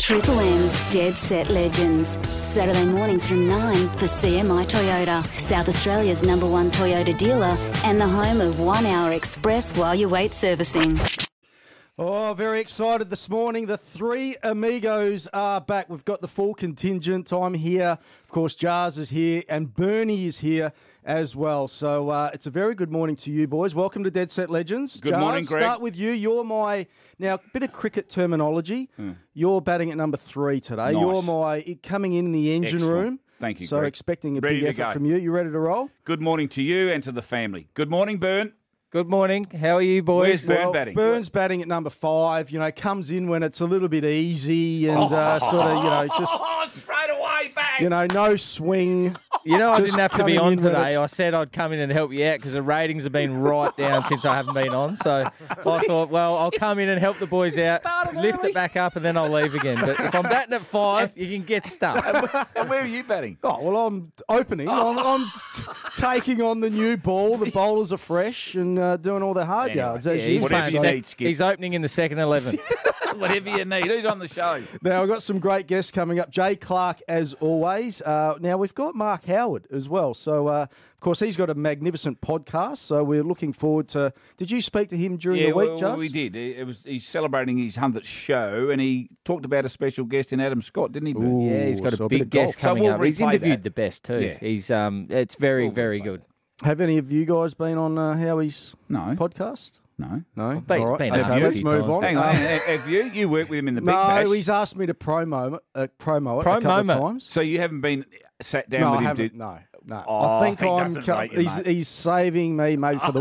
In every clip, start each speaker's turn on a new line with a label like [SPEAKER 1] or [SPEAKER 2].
[SPEAKER 1] Triple M's Dead Set Legends. Saturday mornings from 9 for CMI Toyota, South Australia's #1 Toyota dealer and the home of 1 hour express while you wait servicing.
[SPEAKER 2] Oh, very excited this morning. The three amigos are back. We've got the full contingent. I'm here. Of course, Jars is here and Bernie is here as well. So it's a very good morning to you boys. Welcome to Dead Set Legends.
[SPEAKER 3] Good
[SPEAKER 2] Jars,
[SPEAKER 3] morning, Greg.
[SPEAKER 2] Start with you. You're my, now, bit of cricket terminology. You're batting at number 3 today.
[SPEAKER 3] Nice.
[SPEAKER 2] You're my, coming in the engine
[SPEAKER 3] Excellent.
[SPEAKER 2] room.
[SPEAKER 3] Thank you,
[SPEAKER 2] So
[SPEAKER 3] Greg.
[SPEAKER 2] expecting a
[SPEAKER 3] Ready
[SPEAKER 2] big
[SPEAKER 3] to
[SPEAKER 2] effort
[SPEAKER 3] go.
[SPEAKER 2] from you. You ready to roll?
[SPEAKER 3] Good morning to you and to the family. Good morning, Bern.
[SPEAKER 4] Good morning. How are you, boys?
[SPEAKER 3] Where's Bern batting?
[SPEAKER 2] Burns batting at number 5, comes in when it's a little bit easy and just,
[SPEAKER 3] Oh, straight away, bang!
[SPEAKER 2] no swing.
[SPEAKER 4] You know, I
[SPEAKER 2] Just
[SPEAKER 4] didn't have to be
[SPEAKER 2] coming
[SPEAKER 4] on
[SPEAKER 2] in when
[SPEAKER 4] today.
[SPEAKER 2] it's-
[SPEAKER 4] I said I'd come in and help you out because the ratings have been right down since I haven't been on. So I thought, well, I'll come in and help the boys out, lift it back up, and then I'll leave again. But if I'm batting at 5, you can get stuck.
[SPEAKER 3] And where are you batting?
[SPEAKER 2] Oh, well, I'm opening. I'm taking on the new ball. The bowlers are fresh and doing all the hard
[SPEAKER 3] Anyway,
[SPEAKER 2] yards. As
[SPEAKER 4] Yeah,
[SPEAKER 2] you
[SPEAKER 4] he's,
[SPEAKER 3] Whatever
[SPEAKER 4] playing
[SPEAKER 3] you
[SPEAKER 4] sec-
[SPEAKER 3] need, Skip.
[SPEAKER 4] he's opening in the second 11.
[SPEAKER 3] Whatever you need. Who's on the show?
[SPEAKER 2] Now, I've got some great guests coming up. Jay Clark, as always. Now, we've got Mark Howard as well. So, of course, he's got a magnificent podcast. So we're looking forward to... Did you speak to him during the week,
[SPEAKER 3] well,
[SPEAKER 2] Just?
[SPEAKER 3] we did. He's celebrating his 100th show, and he talked about a special guest in Adam Scott, didn't he, Bern?
[SPEAKER 2] Ooh.
[SPEAKER 4] Yeah, he's got
[SPEAKER 2] so
[SPEAKER 4] a
[SPEAKER 2] a bit
[SPEAKER 4] big
[SPEAKER 2] of golf.
[SPEAKER 4] guest coming
[SPEAKER 3] So we'll
[SPEAKER 4] up. He's
[SPEAKER 3] replay
[SPEAKER 4] interviewed
[SPEAKER 3] that.
[SPEAKER 4] the best too.
[SPEAKER 3] Yeah.
[SPEAKER 4] He's it's very,
[SPEAKER 3] We'll
[SPEAKER 4] very
[SPEAKER 3] replay
[SPEAKER 4] good.
[SPEAKER 2] Have any of you guys been on Howie's
[SPEAKER 3] No.
[SPEAKER 2] podcast?
[SPEAKER 3] No.
[SPEAKER 2] No?
[SPEAKER 4] Been-
[SPEAKER 2] All right.
[SPEAKER 4] been
[SPEAKER 2] Okay,
[SPEAKER 4] asked a
[SPEAKER 2] let's
[SPEAKER 4] few
[SPEAKER 2] move
[SPEAKER 4] times.
[SPEAKER 2] on.
[SPEAKER 3] Hang on. Have you? You worked with him in the Big Bash.
[SPEAKER 2] No, he's asked me to promo it a couple of times.
[SPEAKER 3] So you haven't been sat down
[SPEAKER 2] No,
[SPEAKER 3] with
[SPEAKER 2] I
[SPEAKER 3] him
[SPEAKER 2] haven't.
[SPEAKER 3] to...
[SPEAKER 2] No.
[SPEAKER 3] Oh,
[SPEAKER 2] I think
[SPEAKER 3] he doesn't rate you, mate.
[SPEAKER 2] he's saving me maybe for the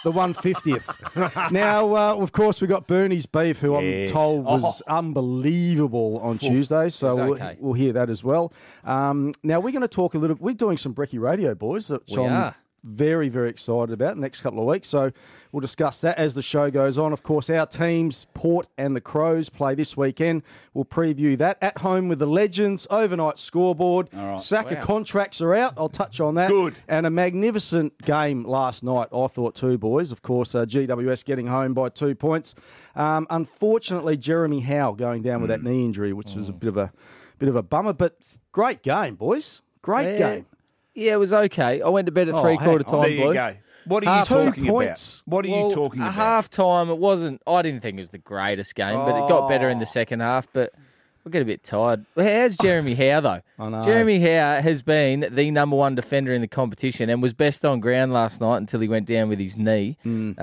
[SPEAKER 2] 150th. Now, of course, we got Bernie's beef, who
[SPEAKER 3] Yes.
[SPEAKER 2] I'm told was unbelievable on Tuesday. So
[SPEAKER 4] It was okay.
[SPEAKER 2] we'll hear that as well. Now we're going to talk a little. We're doing some Brekkie Radio, boys. Which
[SPEAKER 4] We
[SPEAKER 2] I'm
[SPEAKER 4] are.
[SPEAKER 2] very, very excited about the next couple of weeks. So we'll discuss that as the show goes on. Of course, our teams, Port and the Crows, play this weekend. We'll preview that. At home with the Legends, overnight scoreboard.
[SPEAKER 3] All right.
[SPEAKER 2] Saka
[SPEAKER 4] Wow.
[SPEAKER 2] contracts are out. I'll touch on that.
[SPEAKER 3] Good.
[SPEAKER 2] And a magnificent game last night, I thought, too, boys. Of course, GWS getting home by 2 points. Unfortunately, Jeremy Howe going down with that knee injury, which was a bit of a bummer. But great game, boys. Great game.
[SPEAKER 4] Yeah, it was okay. I went to bed at
[SPEAKER 2] Oh,
[SPEAKER 4] three-quarter
[SPEAKER 2] hang on.
[SPEAKER 4] time,
[SPEAKER 3] There you
[SPEAKER 4] Blue.
[SPEAKER 3] go. What are you
[SPEAKER 4] Half
[SPEAKER 3] talking
[SPEAKER 2] 2
[SPEAKER 3] about?
[SPEAKER 2] points.
[SPEAKER 3] What are you talking
[SPEAKER 4] At
[SPEAKER 3] about?
[SPEAKER 4] half time, it wasn't. I didn't think it was the greatest game, but it got better in the second half. But we get a bit tired. How's Jeremy Howe though?
[SPEAKER 2] I know.
[SPEAKER 4] Jeremy Howe has been the #1 defender in the competition and was best on ground last night until he went down with his knee.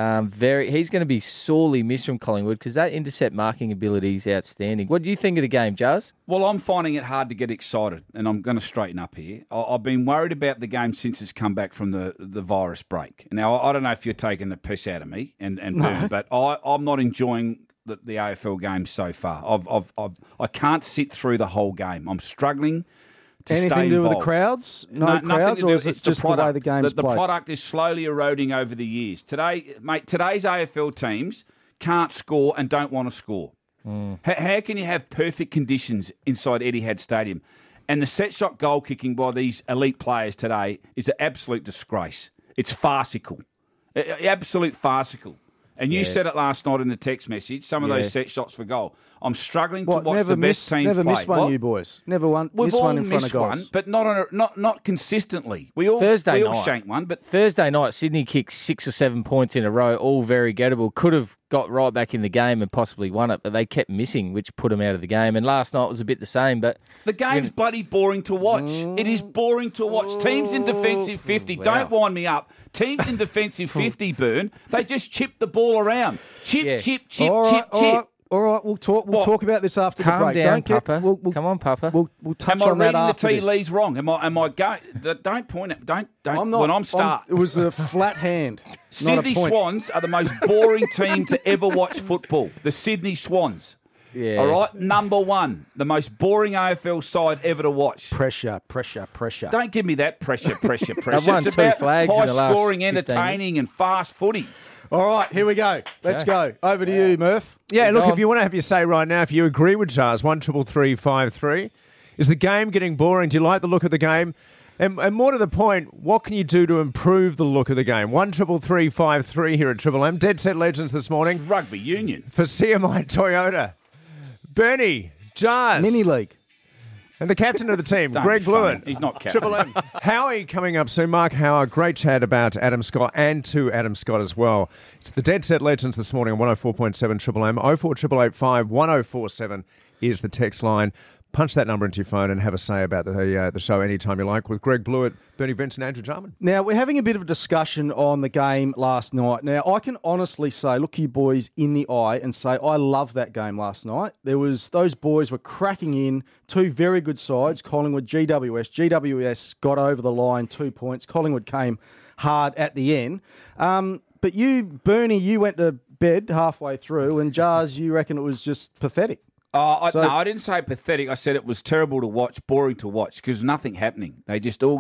[SPEAKER 4] He's going to be sorely missed from Collingwood because that intercept marking ability is outstanding. What do you think of the game, Jazz?
[SPEAKER 3] Well, I'm finding it hard to get excited, and I'm going to straighten up here. I've been worried about the game since it's come back from the virus break. Now, I don't know if you're taking the piss out of me and Bern, but I'm not enjoying the AFL game so far. I can't sit through the whole game. I'm struggling to
[SPEAKER 2] Anything
[SPEAKER 3] stay
[SPEAKER 2] to do with the
[SPEAKER 3] involved.
[SPEAKER 2] crowds? No
[SPEAKER 3] nothing
[SPEAKER 2] crowds,
[SPEAKER 3] to
[SPEAKER 2] or
[SPEAKER 3] do-
[SPEAKER 2] is it
[SPEAKER 3] it's
[SPEAKER 2] just the way the game's
[SPEAKER 3] The
[SPEAKER 2] played?
[SPEAKER 3] product is slowly eroding over the years. Today, mate, today's AFL teams can't score and don't want to score. How can you have perfect conditions inside Etihad Stadium? And the set shot goal kicking by these elite players today is an absolute disgrace. It's farcical. Absolute farcical. And you said it last night in the text message, some of those set shots for goal. I'm struggling to watch the best teams
[SPEAKER 2] never
[SPEAKER 3] play.
[SPEAKER 2] missed one,
[SPEAKER 3] What?
[SPEAKER 2] you boys. Never
[SPEAKER 3] We've
[SPEAKER 2] missed
[SPEAKER 3] all
[SPEAKER 2] one in front
[SPEAKER 3] missed
[SPEAKER 2] of
[SPEAKER 3] one,
[SPEAKER 2] goals.
[SPEAKER 3] but not consistently. We all
[SPEAKER 4] Thursday night.
[SPEAKER 3] shank one, but
[SPEAKER 4] Thursday night, Sydney kicked 6 or 7 points in a row, all very gettable. Could have got right back in the game and possibly won it, but they kept missing, which put them out of the game. And last night was a bit the same, but
[SPEAKER 3] the game's bloody boring to watch. It is boring to watch. Teams in defensive 50, don't wind me up. Teams in defensive 50, Bern, they just chip the ball around. Chip, chip, chip,
[SPEAKER 2] All right,
[SPEAKER 3] chip, chip.
[SPEAKER 2] all right. We'll talk. We'll
[SPEAKER 3] What?
[SPEAKER 2] talk about this after
[SPEAKER 4] calm
[SPEAKER 2] the break.
[SPEAKER 4] down,
[SPEAKER 2] Don't get,
[SPEAKER 4] Papa.
[SPEAKER 2] We'll,
[SPEAKER 4] Come on, Papa.
[SPEAKER 2] We'll touch
[SPEAKER 3] Am I
[SPEAKER 2] on that
[SPEAKER 3] reading the
[SPEAKER 2] after
[SPEAKER 3] tea
[SPEAKER 2] this.
[SPEAKER 3] leaves wrong? Am I going? Don't point at. Don't.
[SPEAKER 2] I'm not.
[SPEAKER 3] When I'm start.
[SPEAKER 2] It was a flat hand. not a
[SPEAKER 3] Sydney
[SPEAKER 2] point.
[SPEAKER 3] Swans are the most boring team to ever watch football. The Sydney Swans.
[SPEAKER 4] Yeah.
[SPEAKER 3] All right, #1, the most boring AFL side ever to watch.
[SPEAKER 2] Pressure.
[SPEAKER 3] Don't give me that pressure.
[SPEAKER 4] They've won
[SPEAKER 3] It's
[SPEAKER 4] 2
[SPEAKER 3] about
[SPEAKER 4] flags in the last
[SPEAKER 3] high-scoring,
[SPEAKER 4] 15
[SPEAKER 3] entertaining, and fast footy.
[SPEAKER 2] All right, here we go. Let's go. Over to you, Murph.
[SPEAKER 5] Yeah, look,
[SPEAKER 4] on.
[SPEAKER 5] if you want to have your say right now, if you agree with Jars, 13353, is the game getting boring? Do you like the look of the game? And more to the point, what can you do to improve the look of the game? 13353 here at Triple M. Dead Set Legends this morning
[SPEAKER 3] Rugby union.
[SPEAKER 5] for CMI Toyota. Bernie, Jars.
[SPEAKER 2] Mini league.
[SPEAKER 5] And the captain of the team,
[SPEAKER 3] Don't
[SPEAKER 5] Greg
[SPEAKER 3] be funny.
[SPEAKER 5] Blewett.
[SPEAKER 3] He's not captain.
[SPEAKER 5] Triple M. Howie coming up soon. Mark Howard, great chat about Adam Scott and to Adam Scott as well. It's the Dead Set Legends this morning on 104.7 Triple M. 048885 1047 is the text line. Punch that number into your phone and have a say about the show anytime you like with Greg Blewett, Bernie Vincent, Andrew Jarman.
[SPEAKER 2] Now, we're having a bit of a discussion on the game last night. Now, I can honestly say, look you boys in the eye and say, I love that game last night. Those boys were cracking in, two very good sides, Collingwood, GWS. GWS got over the line, 2 points. Collingwood came hard at the end. But you, Bernie, you went to bed halfway through, and Jars, you reckon it was just pathetic.
[SPEAKER 3] No, I didn't say pathetic. I said it was terrible to watch, boring to watch, because nothing happening. They just all...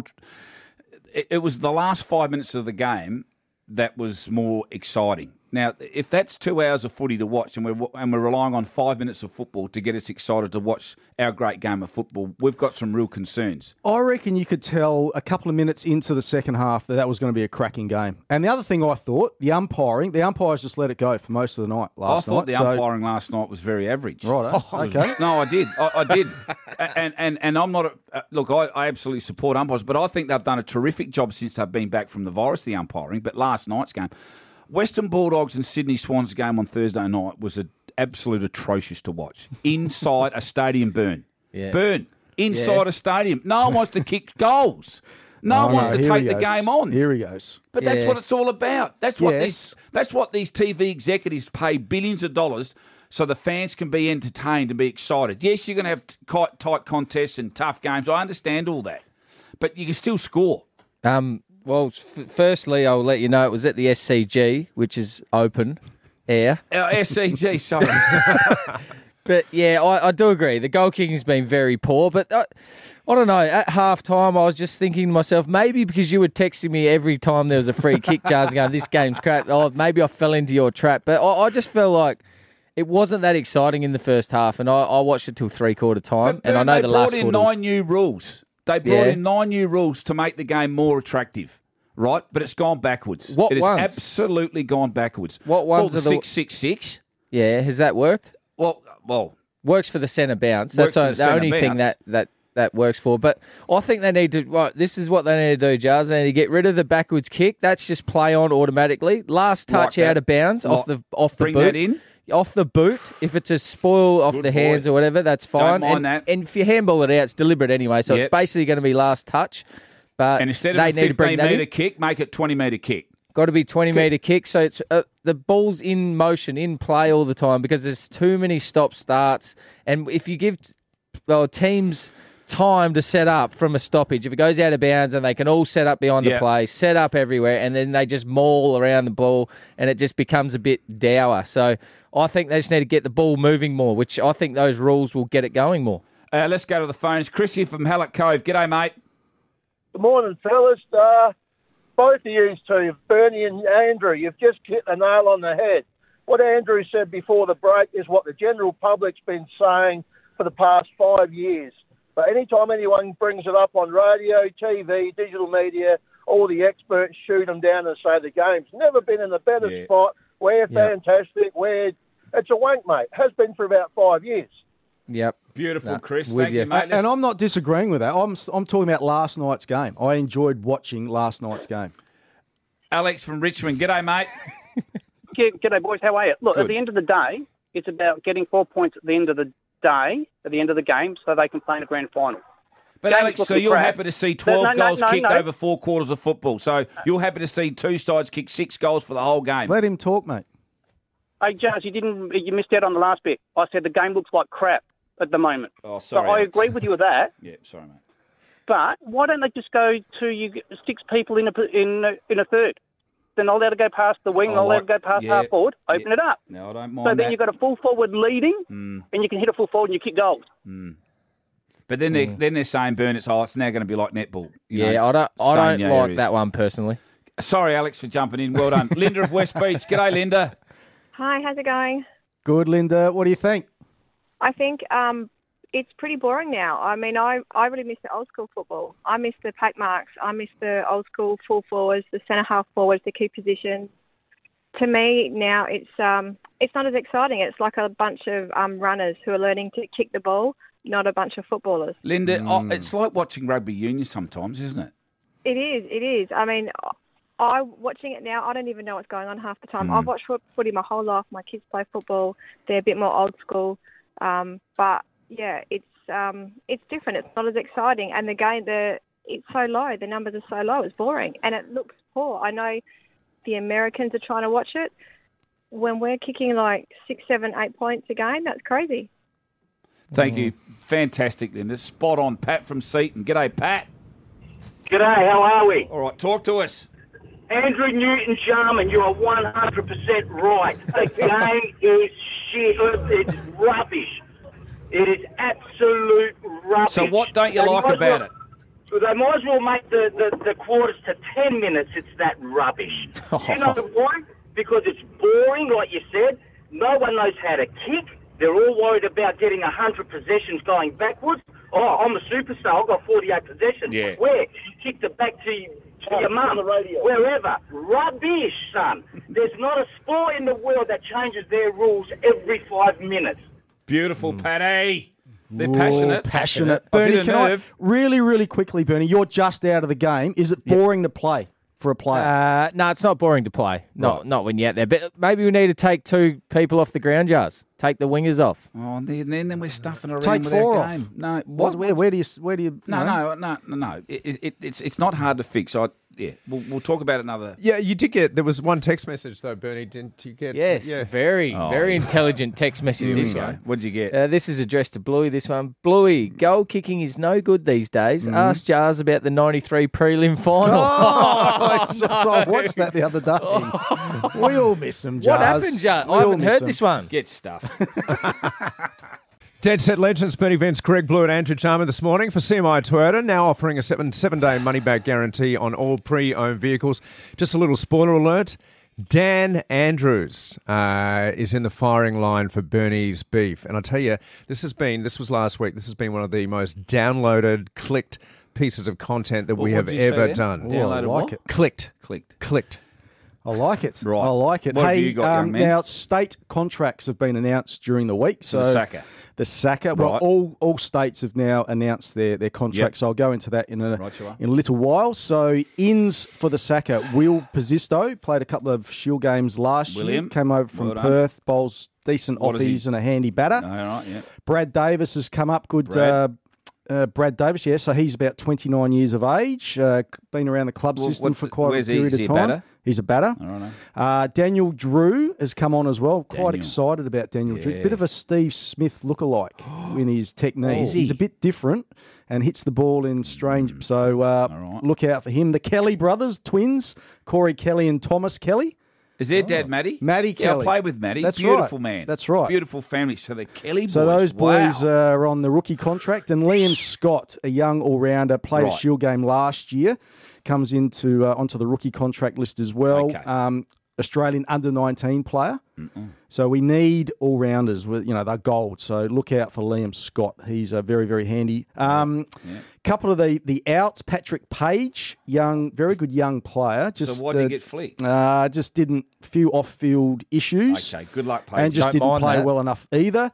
[SPEAKER 3] It was the last 5 minutes of the game that was more exciting. Now, if that's 2 hours of footy to watch and we're relying on 5 minutes of football to get us excited to watch our great game of football, we've got some real concerns.
[SPEAKER 2] I reckon you could tell a couple of minutes into the second half that was going to be a cracking game. And the other thing I thought, the umpires just let it go for most of the night last night.
[SPEAKER 3] I thought the umpiring last night was very average.
[SPEAKER 2] Right, okay.
[SPEAKER 3] No, I did. I did. And I'm not... look, I absolutely support umpires, but I think they've done a terrific job since they've been back from the virus, the umpiring. But last night's game... Western Bulldogs and Sydney Swans game on Thursday night was an absolute atrocious to watch. Inside a stadium burn.
[SPEAKER 4] Yeah.
[SPEAKER 3] Burn. Inside a stadium. No one wants to kick goals. No one wants to take the game on.
[SPEAKER 2] Here he goes.
[SPEAKER 3] But that's what it's all about. That's what
[SPEAKER 2] Yes.
[SPEAKER 3] that's what these TV executives pay billions of dollars so the fans can be entertained and be excited. Yes, you're going to have tight contests and tough games. I understand all that. But you can still score.
[SPEAKER 4] Well, firstly, I'll let you know it was at the SCG, which is open air.
[SPEAKER 3] SCG, sorry.
[SPEAKER 4] But, yeah, I do agree. The goal kicking's been very poor. But I don't know. At half-time, I was just thinking to myself, maybe because you were texting me every time there was a free kick, Jars, going, this game's crap. Oh, maybe I fell into your trap. But I just felt like it wasn't that exciting in the first half, and I watched it till three-quarter time.
[SPEAKER 3] But
[SPEAKER 4] and I know the last quarter
[SPEAKER 3] They brought in 9 new rules. They brought in 9 new rules to make the game more attractive, right? But it's gone backwards.
[SPEAKER 4] What
[SPEAKER 3] it
[SPEAKER 4] ones?
[SPEAKER 3] has absolutely gone backwards.
[SPEAKER 4] What ones
[SPEAKER 3] the
[SPEAKER 4] are the
[SPEAKER 3] 666?
[SPEAKER 4] Yeah, has that worked?
[SPEAKER 3] Well,
[SPEAKER 4] Works for the centre bounce.
[SPEAKER 3] Works
[SPEAKER 4] That's
[SPEAKER 3] for the
[SPEAKER 4] the only
[SPEAKER 3] centre
[SPEAKER 4] thing
[SPEAKER 3] bounce.
[SPEAKER 4] that works for. But I think they need to. Right, this is what they need to do, Jars. They need to get rid of the backwards kick. That's just play on automatically. Last touch
[SPEAKER 3] Like
[SPEAKER 4] out
[SPEAKER 3] that.
[SPEAKER 4] of bounds off the
[SPEAKER 3] bring
[SPEAKER 4] boot.
[SPEAKER 3] that in.
[SPEAKER 4] Off the boot, if it's a spoil off
[SPEAKER 3] Good
[SPEAKER 4] the hands
[SPEAKER 3] boy.
[SPEAKER 4] or whatever, that's fine.
[SPEAKER 3] mind
[SPEAKER 4] and,
[SPEAKER 3] that.
[SPEAKER 4] and if you handball it out, it's deliberate anyway. So
[SPEAKER 3] Yep.
[SPEAKER 4] it's basically going to be last touch. But
[SPEAKER 3] And instead
[SPEAKER 4] they
[SPEAKER 3] of a
[SPEAKER 4] need to bring that
[SPEAKER 3] 15-metre
[SPEAKER 4] in.
[SPEAKER 3] kick, make it 20-metre kick.
[SPEAKER 4] Got to be 20-metre kick. So it's the ball's in motion, in play all the time because there's too many stop-starts. And if you give teams time to set up from a stoppage, if it goes out of bounds and they can all set up behind the
[SPEAKER 3] Yeah.
[SPEAKER 4] play, set up everywhere, and then they just maul around the ball and it just becomes a bit dour. So I think they just need to get the ball moving more, which I think those rules will get it going more.
[SPEAKER 3] Let's go to the phones. Chris here from Hallett Cove. G'day, mate.
[SPEAKER 6] Good morning, fellas. Both of you two, Bernie and Andrew, you've just hit the nail on the head. What Andrew said before the break is what the general public's been saying for the past 5 years. But anytime anyone brings it up on radio, TV, digital media, all the experts shoot them down and say the game's never been in a better spot. We're fantastic. It's a wank, mate. Has been for about 5 years.
[SPEAKER 4] Yep.
[SPEAKER 3] Beautiful, Chris.
[SPEAKER 4] with
[SPEAKER 3] Thank
[SPEAKER 4] you.
[SPEAKER 3] you, mate.
[SPEAKER 2] And I'm not disagreeing with that. I'm talking about last night's game. I enjoyed watching last night's game.
[SPEAKER 3] Alex from Richmond. G'day, mate.
[SPEAKER 7] G'day, boys. How are you? Look,
[SPEAKER 3] Good.
[SPEAKER 7] at the end of the day, it's about getting 4 points at the end of the day, at the end of the game, so they can play in a grand final.
[SPEAKER 3] But
[SPEAKER 7] Game's
[SPEAKER 3] Alex, so
[SPEAKER 7] looking
[SPEAKER 3] you're
[SPEAKER 7] crap.
[SPEAKER 3] happy to see 12
[SPEAKER 7] No,
[SPEAKER 3] goals kicked
[SPEAKER 7] no.
[SPEAKER 3] over 4 quarters of football. So you're happy to see two sides kick 6 goals for the whole game.
[SPEAKER 2] Let him talk, mate.
[SPEAKER 7] Hey, Jazz, you missed out on the last bit. I said the game looks like crap at the moment.
[SPEAKER 3] Oh,
[SPEAKER 7] So
[SPEAKER 3] sorry.
[SPEAKER 7] I
[SPEAKER 3] Alex.
[SPEAKER 7] agree with you with that.
[SPEAKER 3] Yeah, sorry, mate.
[SPEAKER 7] But why don't they just go to 6 people in a third? They're not allowed to go past the wing, not allowed to go past half forward. Open it up.
[SPEAKER 3] No, I don't mind
[SPEAKER 7] So then
[SPEAKER 3] that.
[SPEAKER 7] you've got a full forward leading, and you can hit a full forward and you kick goals.
[SPEAKER 3] But then they're saying, Burn, it's now going to be like netball. You
[SPEAKER 4] Yeah,
[SPEAKER 3] know,
[SPEAKER 4] I don't
[SPEAKER 3] stone
[SPEAKER 4] like
[SPEAKER 3] areas.
[SPEAKER 4] that one personally.
[SPEAKER 3] Sorry, Alex, for jumping in. Well done. Linda of West Beach. G'day, Linda.
[SPEAKER 8] Hi, how's it going?
[SPEAKER 2] Good, Linda. What do you think?
[SPEAKER 8] I think it's pretty boring now. I mean, I really miss the old school football. I miss the pack marks. I miss the old school full forwards, the centre half forwards, the key positions. to me now it's not as exciting. It's like a bunch of runners who are learning to kick the ball, not a bunch of footballers.
[SPEAKER 3] Linda, it's like watching rugby union sometimes, isn't it?
[SPEAKER 8] It is. I mean, watching it now, I don't even know what's going on half the time. I've watched footy my whole life. My kids play football. They're a bit more old school. But, yeah, it's different. It's not as exciting. And the game, it's so low. The numbers are so low. It's boring. And it looks poor. I know the Americans are trying to watch it. When we're kicking like 6, 7, 8 points a game, that's crazy.
[SPEAKER 3] Thank you. Fantastic, Linda. Spot on. Pat from Seaton. G'day, Pat.
[SPEAKER 9] G'day, how are we?
[SPEAKER 3] All right, talk to us.
[SPEAKER 9] Andrew Newton-Jarman, you are 100% right. The game is shit. It's rubbish. It is absolute rubbish.
[SPEAKER 3] So what don't you like about it?
[SPEAKER 9] They might as well make the quarters to 10 minutes. It's that rubbish. You know why? Because it's boring, like you said. No one knows how to kick. They're all worried about getting 100 possessions going backwards. Oh, I'm a superstar. I've got 48 possessions.
[SPEAKER 3] Yeah.
[SPEAKER 9] Where? You kicked it back to your mum. Wherever. Rubbish, son. There's not a sport in the world that changes their rules every 5 minutes.
[SPEAKER 3] Beautiful, Patty. They're passionate.
[SPEAKER 2] Passionate. Bernie, can I really, really quickly, Bernie, you're just out of the game. Is it boring to play for a player?
[SPEAKER 4] No, it's not boring to play. Not when you're out there. But maybe we need to take 2 people off the ground, Jars. Take the wingers off.
[SPEAKER 3] Oh, and then we're stuffing around
[SPEAKER 2] Take
[SPEAKER 3] with
[SPEAKER 2] 4
[SPEAKER 3] our
[SPEAKER 2] off.
[SPEAKER 3] game. No,
[SPEAKER 2] Where do you?
[SPEAKER 3] No. It's not hard to fix. We'll talk about another.
[SPEAKER 5] Yeah, you did get. There was one text message though, Bernie. Didn't you get?
[SPEAKER 4] Yes,
[SPEAKER 5] Yeah.
[SPEAKER 4] very intelligent text message.
[SPEAKER 3] Here we
[SPEAKER 4] This
[SPEAKER 3] go.
[SPEAKER 4] one.
[SPEAKER 3] What'd you get?
[SPEAKER 4] This is addressed to Bluey. This one, Bluey. Goal kicking is no good these days. Ask Jars about the '93 prelim final.
[SPEAKER 2] So I watched that the other day. We all miss them, Jars.
[SPEAKER 4] What happened, Jars? I haven't heard this one.
[SPEAKER 3] Get stuff.
[SPEAKER 5] Dead Set Legends, Bernie Vince, Greg Blue and Andrew Jarman this morning for CMI Toyota, now offering a 7-day money-back guarantee on all pre-owned vehicles. Just a little spoiler alert, Dan Andrews is in the firing line for Bernie's beef. And I tell you, this was last week, this has been one of the most downloaded, clicked pieces of content that we have ever done.
[SPEAKER 3] Downloaded what?
[SPEAKER 5] Clicked.
[SPEAKER 2] I like it.
[SPEAKER 3] Right.
[SPEAKER 2] I like it.
[SPEAKER 3] What have
[SPEAKER 2] hey,
[SPEAKER 3] you got, young man?
[SPEAKER 2] now state contracts have been announced during the week. So
[SPEAKER 3] The SACA.
[SPEAKER 2] Well,
[SPEAKER 3] Right.
[SPEAKER 2] all states have now announced their contracts.
[SPEAKER 3] Yep.
[SPEAKER 2] So I'll go into that in a
[SPEAKER 3] Right you are.
[SPEAKER 2] little while. So ins for the SACA. Will Pesisto played a couple of Shield games last
[SPEAKER 3] William,
[SPEAKER 2] year. Came over from
[SPEAKER 3] well done.
[SPEAKER 2] Perth. Bowls decent
[SPEAKER 3] What is he?
[SPEAKER 2] offies and a handy batter.
[SPEAKER 3] All right, yeah.
[SPEAKER 2] Brad Davis has come up. Good.
[SPEAKER 3] Brad.
[SPEAKER 2] Brad Davis, yeah. So he's about 29 years of age. Been around the club
[SPEAKER 3] Well,
[SPEAKER 2] system for quite a
[SPEAKER 3] where's he?
[SPEAKER 2] period
[SPEAKER 3] Is
[SPEAKER 2] of
[SPEAKER 3] he a
[SPEAKER 2] time.
[SPEAKER 3] batter?
[SPEAKER 2] He's a batter.
[SPEAKER 3] I don't know.
[SPEAKER 2] Daniel Drew has come on as well. Quite
[SPEAKER 3] Daniel.
[SPEAKER 2] excited about Daniel Drew.
[SPEAKER 3] Yeah.
[SPEAKER 2] Bit of a Steve Smith lookalike in his technique.
[SPEAKER 3] Is he?
[SPEAKER 2] He's a bit different and hits the ball in strange. So
[SPEAKER 3] right.
[SPEAKER 2] look out for him. The Kelly brothers, twins, Corey Kelly and Thomas Kelly.
[SPEAKER 3] Is their dad Matty?
[SPEAKER 2] Matty
[SPEAKER 3] Yeah, I
[SPEAKER 2] Kelly.
[SPEAKER 3] played with Matty.
[SPEAKER 2] That's
[SPEAKER 3] Beautiful
[SPEAKER 2] right.
[SPEAKER 3] man.
[SPEAKER 2] That's right.
[SPEAKER 3] Beautiful family. So the Kelly boys.
[SPEAKER 2] So those boys
[SPEAKER 3] Wow.
[SPEAKER 2] are on the rookie contract. And Liam Scott, a young all-rounder, played
[SPEAKER 3] Right.
[SPEAKER 2] a Shield game last year, comes into onto the rookie contract list as well.
[SPEAKER 3] Okay.
[SPEAKER 2] Australian under-19 player. So we need all-rounders. They're gold. So look out for Liam Scott. He's very, very handy. Couple of the outs. Patrick Page, very good young player.
[SPEAKER 3] So why did he get flicked?
[SPEAKER 2] Just didn't few off-field issues.
[SPEAKER 3] Okay, good luck, Page.
[SPEAKER 2] And just
[SPEAKER 4] Don't
[SPEAKER 2] didn't
[SPEAKER 4] mind
[SPEAKER 2] play
[SPEAKER 4] that.
[SPEAKER 2] well enough either.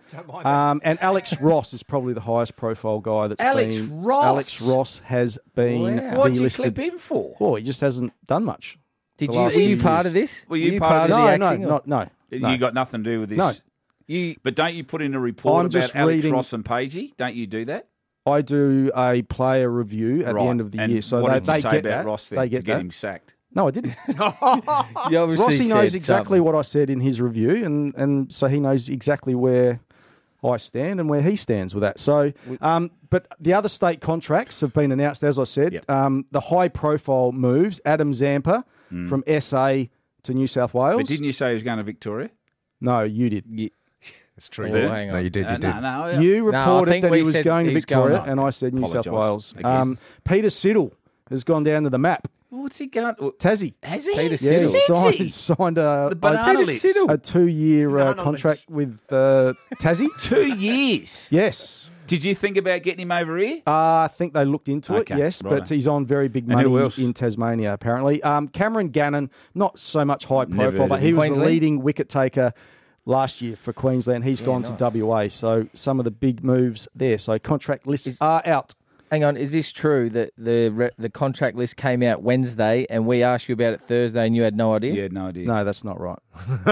[SPEAKER 2] And Alex Ross is probably the highest profile guy that's
[SPEAKER 3] Alex
[SPEAKER 2] been.
[SPEAKER 3] Ross?
[SPEAKER 2] Alex Ross has been
[SPEAKER 3] What did you
[SPEAKER 2] delisted.
[SPEAKER 3] clip him for?
[SPEAKER 2] Well, he just hasn't done much.
[SPEAKER 4] Did
[SPEAKER 2] the
[SPEAKER 4] you?
[SPEAKER 2] last
[SPEAKER 4] Were you
[SPEAKER 2] few
[SPEAKER 4] part
[SPEAKER 2] years.
[SPEAKER 4] of this?
[SPEAKER 3] Were you part of
[SPEAKER 4] the
[SPEAKER 2] No,
[SPEAKER 4] acting, or-
[SPEAKER 2] no.
[SPEAKER 3] You got nothing to do with this.
[SPEAKER 2] No.
[SPEAKER 3] But don't you put in a report
[SPEAKER 2] I'm
[SPEAKER 3] about
[SPEAKER 2] just
[SPEAKER 3] Alex
[SPEAKER 2] reading-
[SPEAKER 3] Ross and Pagey? Don't you do that?
[SPEAKER 2] I do a player review at
[SPEAKER 3] Right.
[SPEAKER 2] the end of the
[SPEAKER 3] And
[SPEAKER 2] year, so
[SPEAKER 3] what
[SPEAKER 2] they,
[SPEAKER 3] did you
[SPEAKER 2] they
[SPEAKER 3] say
[SPEAKER 2] get
[SPEAKER 3] about
[SPEAKER 2] that.
[SPEAKER 3] Ross then
[SPEAKER 2] they
[SPEAKER 3] to
[SPEAKER 2] get
[SPEAKER 3] get
[SPEAKER 2] that.
[SPEAKER 3] him sacked?
[SPEAKER 2] No, I didn't.
[SPEAKER 4] You obviously
[SPEAKER 2] Rossi knows
[SPEAKER 4] said
[SPEAKER 2] exactly
[SPEAKER 4] something.
[SPEAKER 2] what I said in his review, and so he knows exactly where I stand and where he stands with that. So, but the other state contracts have been announced, as I said.
[SPEAKER 3] Yep.
[SPEAKER 2] The high-profile moves: Adam Zampa from SA to New South Wales.
[SPEAKER 3] But didn't you say he was going to Victoria?
[SPEAKER 2] No, you did.
[SPEAKER 5] It's true.
[SPEAKER 4] Oh,
[SPEAKER 5] Ben.
[SPEAKER 4] hang on.
[SPEAKER 5] No, you did. You did.
[SPEAKER 3] No.
[SPEAKER 2] You
[SPEAKER 4] I
[SPEAKER 2] reported
[SPEAKER 4] think
[SPEAKER 2] that
[SPEAKER 4] we
[SPEAKER 2] he was
[SPEAKER 4] said
[SPEAKER 2] going to
[SPEAKER 4] he was going
[SPEAKER 2] Victoria,
[SPEAKER 4] up.
[SPEAKER 2] and I said New South
[SPEAKER 3] Apologise
[SPEAKER 2] Wales.
[SPEAKER 3] again.
[SPEAKER 2] Peter Siddle has gone down to the map.
[SPEAKER 3] What's he going?
[SPEAKER 2] Tassie.
[SPEAKER 3] Has he?
[SPEAKER 4] Peter
[SPEAKER 2] Yeah,
[SPEAKER 4] Siddle.
[SPEAKER 2] signed
[SPEAKER 3] The banana lips.
[SPEAKER 2] a 2-year contract with Tassie.
[SPEAKER 3] 2 years.
[SPEAKER 2] Yes.
[SPEAKER 3] Did you think about getting him over here?
[SPEAKER 2] I think they looked into it,
[SPEAKER 3] Okay,
[SPEAKER 2] yes,
[SPEAKER 3] righto.
[SPEAKER 2] but he's on very big
[SPEAKER 3] And who
[SPEAKER 2] money
[SPEAKER 3] else?
[SPEAKER 2] in Tasmania, apparently. Cameron Gannon, not so much high
[SPEAKER 3] Never
[SPEAKER 2] profile,
[SPEAKER 3] heard
[SPEAKER 2] but
[SPEAKER 3] of
[SPEAKER 2] he
[SPEAKER 3] him.
[SPEAKER 2] was the
[SPEAKER 4] Queensland?
[SPEAKER 2] leading wicket taker last year for Queensland. He's gone
[SPEAKER 4] nice.
[SPEAKER 2] to WA, so some of the big moves there. So contract lists are out.
[SPEAKER 4] Hang on, is this true that the contract list came out Wednesday and we asked you about it Thursday and you had no idea?
[SPEAKER 3] Yeah, no idea.
[SPEAKER 2] No, that's not right.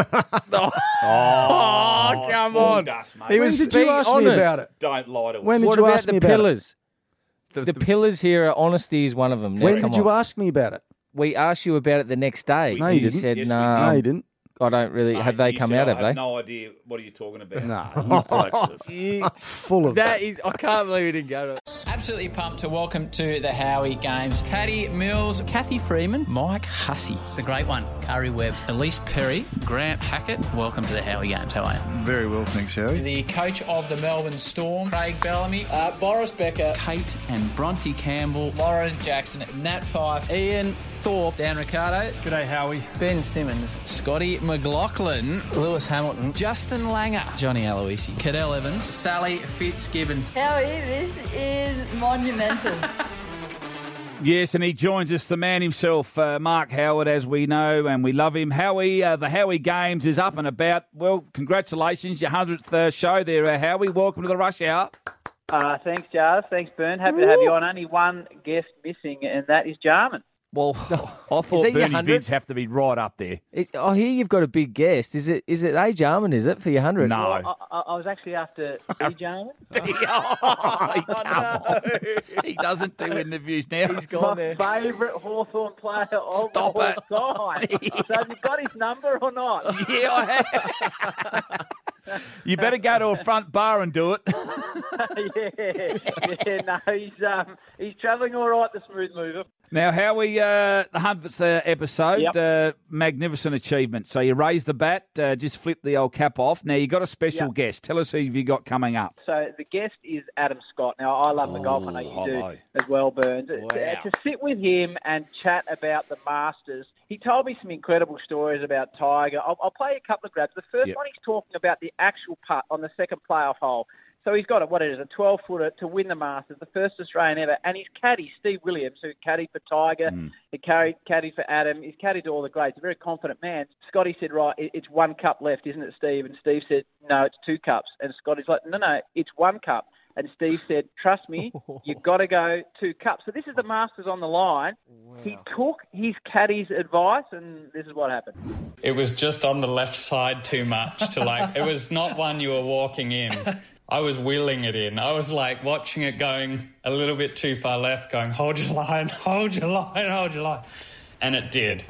[SPEAKER 4] Oh, come on.
[SPEAKER 3] Dust, mate.
[SPEAKER 2] When did you ask me about it?
[SPEAKER 3] Don't lie to us.
[SPEAKER 2] When did
[SPEAKER 4] What
[SPEAKER 2] you
[SPEAKER 4] about
[SPEAKER 2] ask me
[SPEAKER 4] the
[SPEAKER 2] about it?
[SPEAKER 4] pillars? The pillars here are honesty is one of them. Now,
[SPEAKER 2] When
[SPEAKER 4] come
[SPEAKER 2] did you
[SPEAKER 4] on.
[SPEAKER 2] ask me about it?
[SPEAKER 4] We asked you about it the next day.
[SPEAKER 2] No, you
[SPEAKER 4] You
[SPEAKER 2] didn't.
[SPEAKER 4] said,
[SPEAKER 3] Yes, we
[SPEAKER 4] no,
[SPEAKER 2] No, you didn't.
[SPEAKER 4] I don't really.
[SPEAKER 3] Mate,
[SPEAKER 4] have they
[SPEAKER 3] you
[SPEAKER 4] come
[SPEAKER 3] said,
[SPEAKER 4] out,
[SPEAKER 3] I
[SPEAKER 4] have they?
[SPEAKER 3] no idea. What are you talking about?
[SPEAKER 2] No, you blokes are full of
[SPEAKER 4] That is, I can't believe we didn't go to it.
[SPEAKER 10] Absolutely pumped to welcome to the Howie Games Paddy Mills, Kathy Freeman, Mike Hussey, the great one, Curry Webb, Elise Perry, Grant Hackett. Welcome to the Howie Games. How are you?
[SPEAKER 11] Very well, thanks, Howie.
[SPEAKER 10] The coach of the Melbourne Storm, Craig Bellamy, Boris Becker, Kate and Bronte Campbell, Lauren Jackson, Nat Fife, Ian Thorpe, Dan Ricardo,
[SPEAKER 11] G'day, Howie.
[SPEAKER 10] Ben Simmons, Scotty McLaughlin, Lewis Hamilton, Justin Langer, Johnny Aloisi, Cadell Evans, Sally Fitzgibbons.
[SPEAKER 12] Howie, this is monumental.
[SPEAKER 3] Yes, and he joins us, the man himself, Mark Howard, as we know, and we love him. Howie, the Howie Games is up and about. Well, congratulations, your 100th show there, Howie. Welcome to the Rush Hour.
[SPEAKER 13] Thanks, Jars. Thanks, Bern. Happy to have you on. Only one guest missing, and that is Jarman.
[SPEAKER 3] Well, I thought
[SPEAKER 4] that your
[SPEAKER 3] Bernie
[SPEAKER 4] 100th?
[SPEAKER 3] Vince have to be right up there.
[SPEAKER 4] I hear you've got a big guest. Is it A. Jarman, is it, for your 100?
[SPEAKER 3] No.
[SPEAKER 13] I was actually after D. Jarman.
[SPEAKER 3] He doesn't do interviews now.
[SPEAKER 4] He's gone there.
[SPEAKER 13] My favourite Hawthorn player of
[SPEAKER 3] Stop
[SPEAKER 13] all time. So have you got his number or not?
[SPEAKER 3] Yeah, I have. You better go to a front bar and do it.
[SPEAKER 13] He's travelling all right, the smooth mover.
[SPEAKER 3] Now, Howie, the 100th episode, magnificent achievement. So you raised the bat, just flipped the old cap off. Now, you got a special guest. Tell us who you got coming up.
[SPEAKER 13] So the guest is Adam Scott. Now, I love the golf. I know you do as well, Burns.
[SPEAKER 3] Wow.
[SPEAKER 13] To sit with him and chat about the Masters, he told me some incredible stories about Tiger. I'll play a couple of grabs. The first one, he's talking about the actual putt on the second playoff hole. So he's got a 12-footer to win the Masters, the first Australian ever. And his caddy, Steve Williams, who caddied for Tiger, he caddied for Adam, he's caddied to all the greats, a very confident man. Scotty said, right, it's 1 cup left, isn't it, Steve? And Steve said, no, it's 2 cups. And Scotty's like, no, it's 1 cup. And Steve said, trust me, you've got to go 2 cups. So this is the Masters on the line. Wow. He took his caddy's advice, and this is what happened.
[SPEAKER 14] It was just on the left side too much to it was not one you were walking in. I was wheeling it in. I was watching it going a little bit too far left, going, hold your line, hold your line, hold your line. And it did.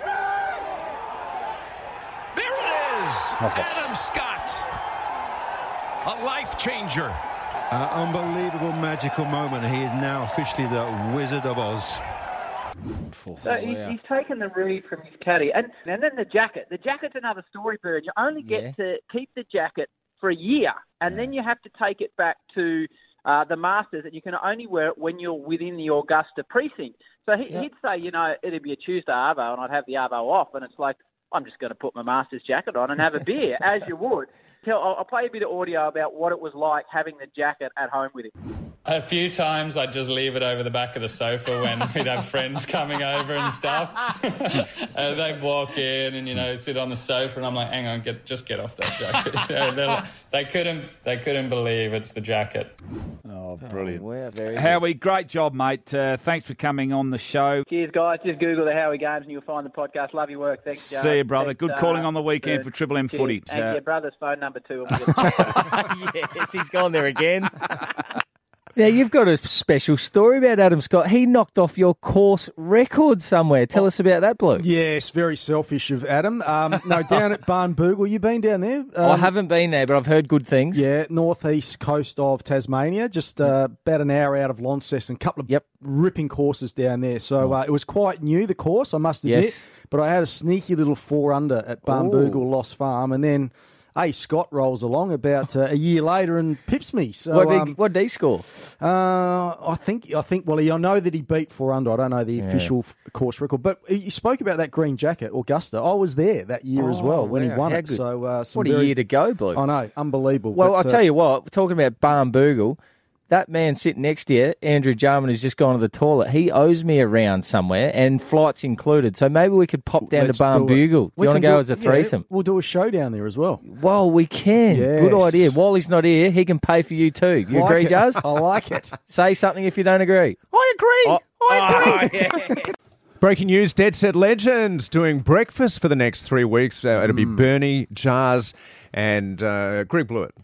[SPEAKER 15] There it is! Adam Scott! A life changer.
[SPEAKER 11] Unbelievable, magical moment. He is now officially the Wizard of Oz.
[SPEAKER 13] So he's taken the read from his caddy. And then the jacket. The jacket's another story, Bird. You only get to keep the jacket for a year, and then you have to take it back to the Masters, and you can only wear it when you're within the Augusta precinct. So he'd say, it'd be a Tuesday arvo, and I'd have the arvo off, and it's like, I'm just going to put my Masters jacket on and have a beer, as you would. I'll play a bit of audio about what it was like having the jacket at home with him.
[SPEAKER 14] A few times I'd just leave it over the back of the sofa when we'd have friends coming over and stuff. And they'd walk in and, sit on the sofa, and I'm like, hang on, just get off that jacket. They couldn't believe it's the jacket.
[SPEAKER 3] Oh, brilliant.
[SPEAKER 4] Wow, very
[SPEAKER 3] Howie, great job, mate. Thanks for coming on the show.
[SPEAKER 13] Cheers, guys. Just Google the Howie Games and you'll find the podcast. Love your work. Thanks, Joe.
[SPEAKER 3] See you, brother.
[SPEAKER 13] Thanks,
[SPEAKER 3] Good calling on the weekend for Triple M
[SPEAKER 13] cheers.
[SPEAKER 3] footy.
[SPEAKER 13] And your brother's phone number too.
[SPEAKER 4] Yes, he's gone there again. Now, you've got a special story about Adam Scott. He knocked off your course record somewhere. Tell us about that, bloke.
[SPEAKER 2] Yes, very selfish of Adam. No, down at Barnbougle. You been down there?
[SPEAKER 4] I haven't been there, but I've heard good things.
[SPEAKER 2] Yeah, northeast coast of Tasmania, just about an hour out of Launceston. A couple of ripping courses down there. So it was quite new, the course, I must admit.
[SPEAKER 4] Yes.
[SPEAKER 2] But I had a sneaky little 4-under at Barnbougle Lost Farm, and then Scott rolls along about a year later and pips me. So
[SPEAKER 4] what did he score?
[SPEAKER 2] I think. Well, I know that he beat 4-under. I don't know the official course record. But you spoke about that green jacket, Augusta. I was there that year as well when he won it.
[SPEAKER 4] Good.
[SPEAKER 2] So
[SPEAKER 4] what a year to go, bloke.
[SPEAKER 2] I know, unbelievable.
[SPEAKER 4] Well,
[SPEAKER 2] but,
[SPEAKER 4] I'll tell you what. Talking about Barnbougle, that man sitting next to you, Andrew Jarman, who's just gone to the toilet, he owes me a round somewhere, and flights included. So maybe we could pop down to Barn Bugle. Do you want to go as a threesome?
[SPEAKER 2] Yeah, we'll do a show down there as well.
[SPEAKER 4] Well, we can.
[SPEAKER 2] Yes.
[SPEAKER 4] Good idea. While he's not here, he can pay for you too. You agree, Jazz?
[SPEAKER 2] I like it.
[SPEAKER 4] Say something if you don't agree.
[SPEAKER 5] I agree.
[SPEAKER 4] I agree.
[SPEAKER 5] Breaking news, Dead Set Legends doing breakfast for the next 3 weeks. It'll be Bernie, Jars, and Greg Blewett.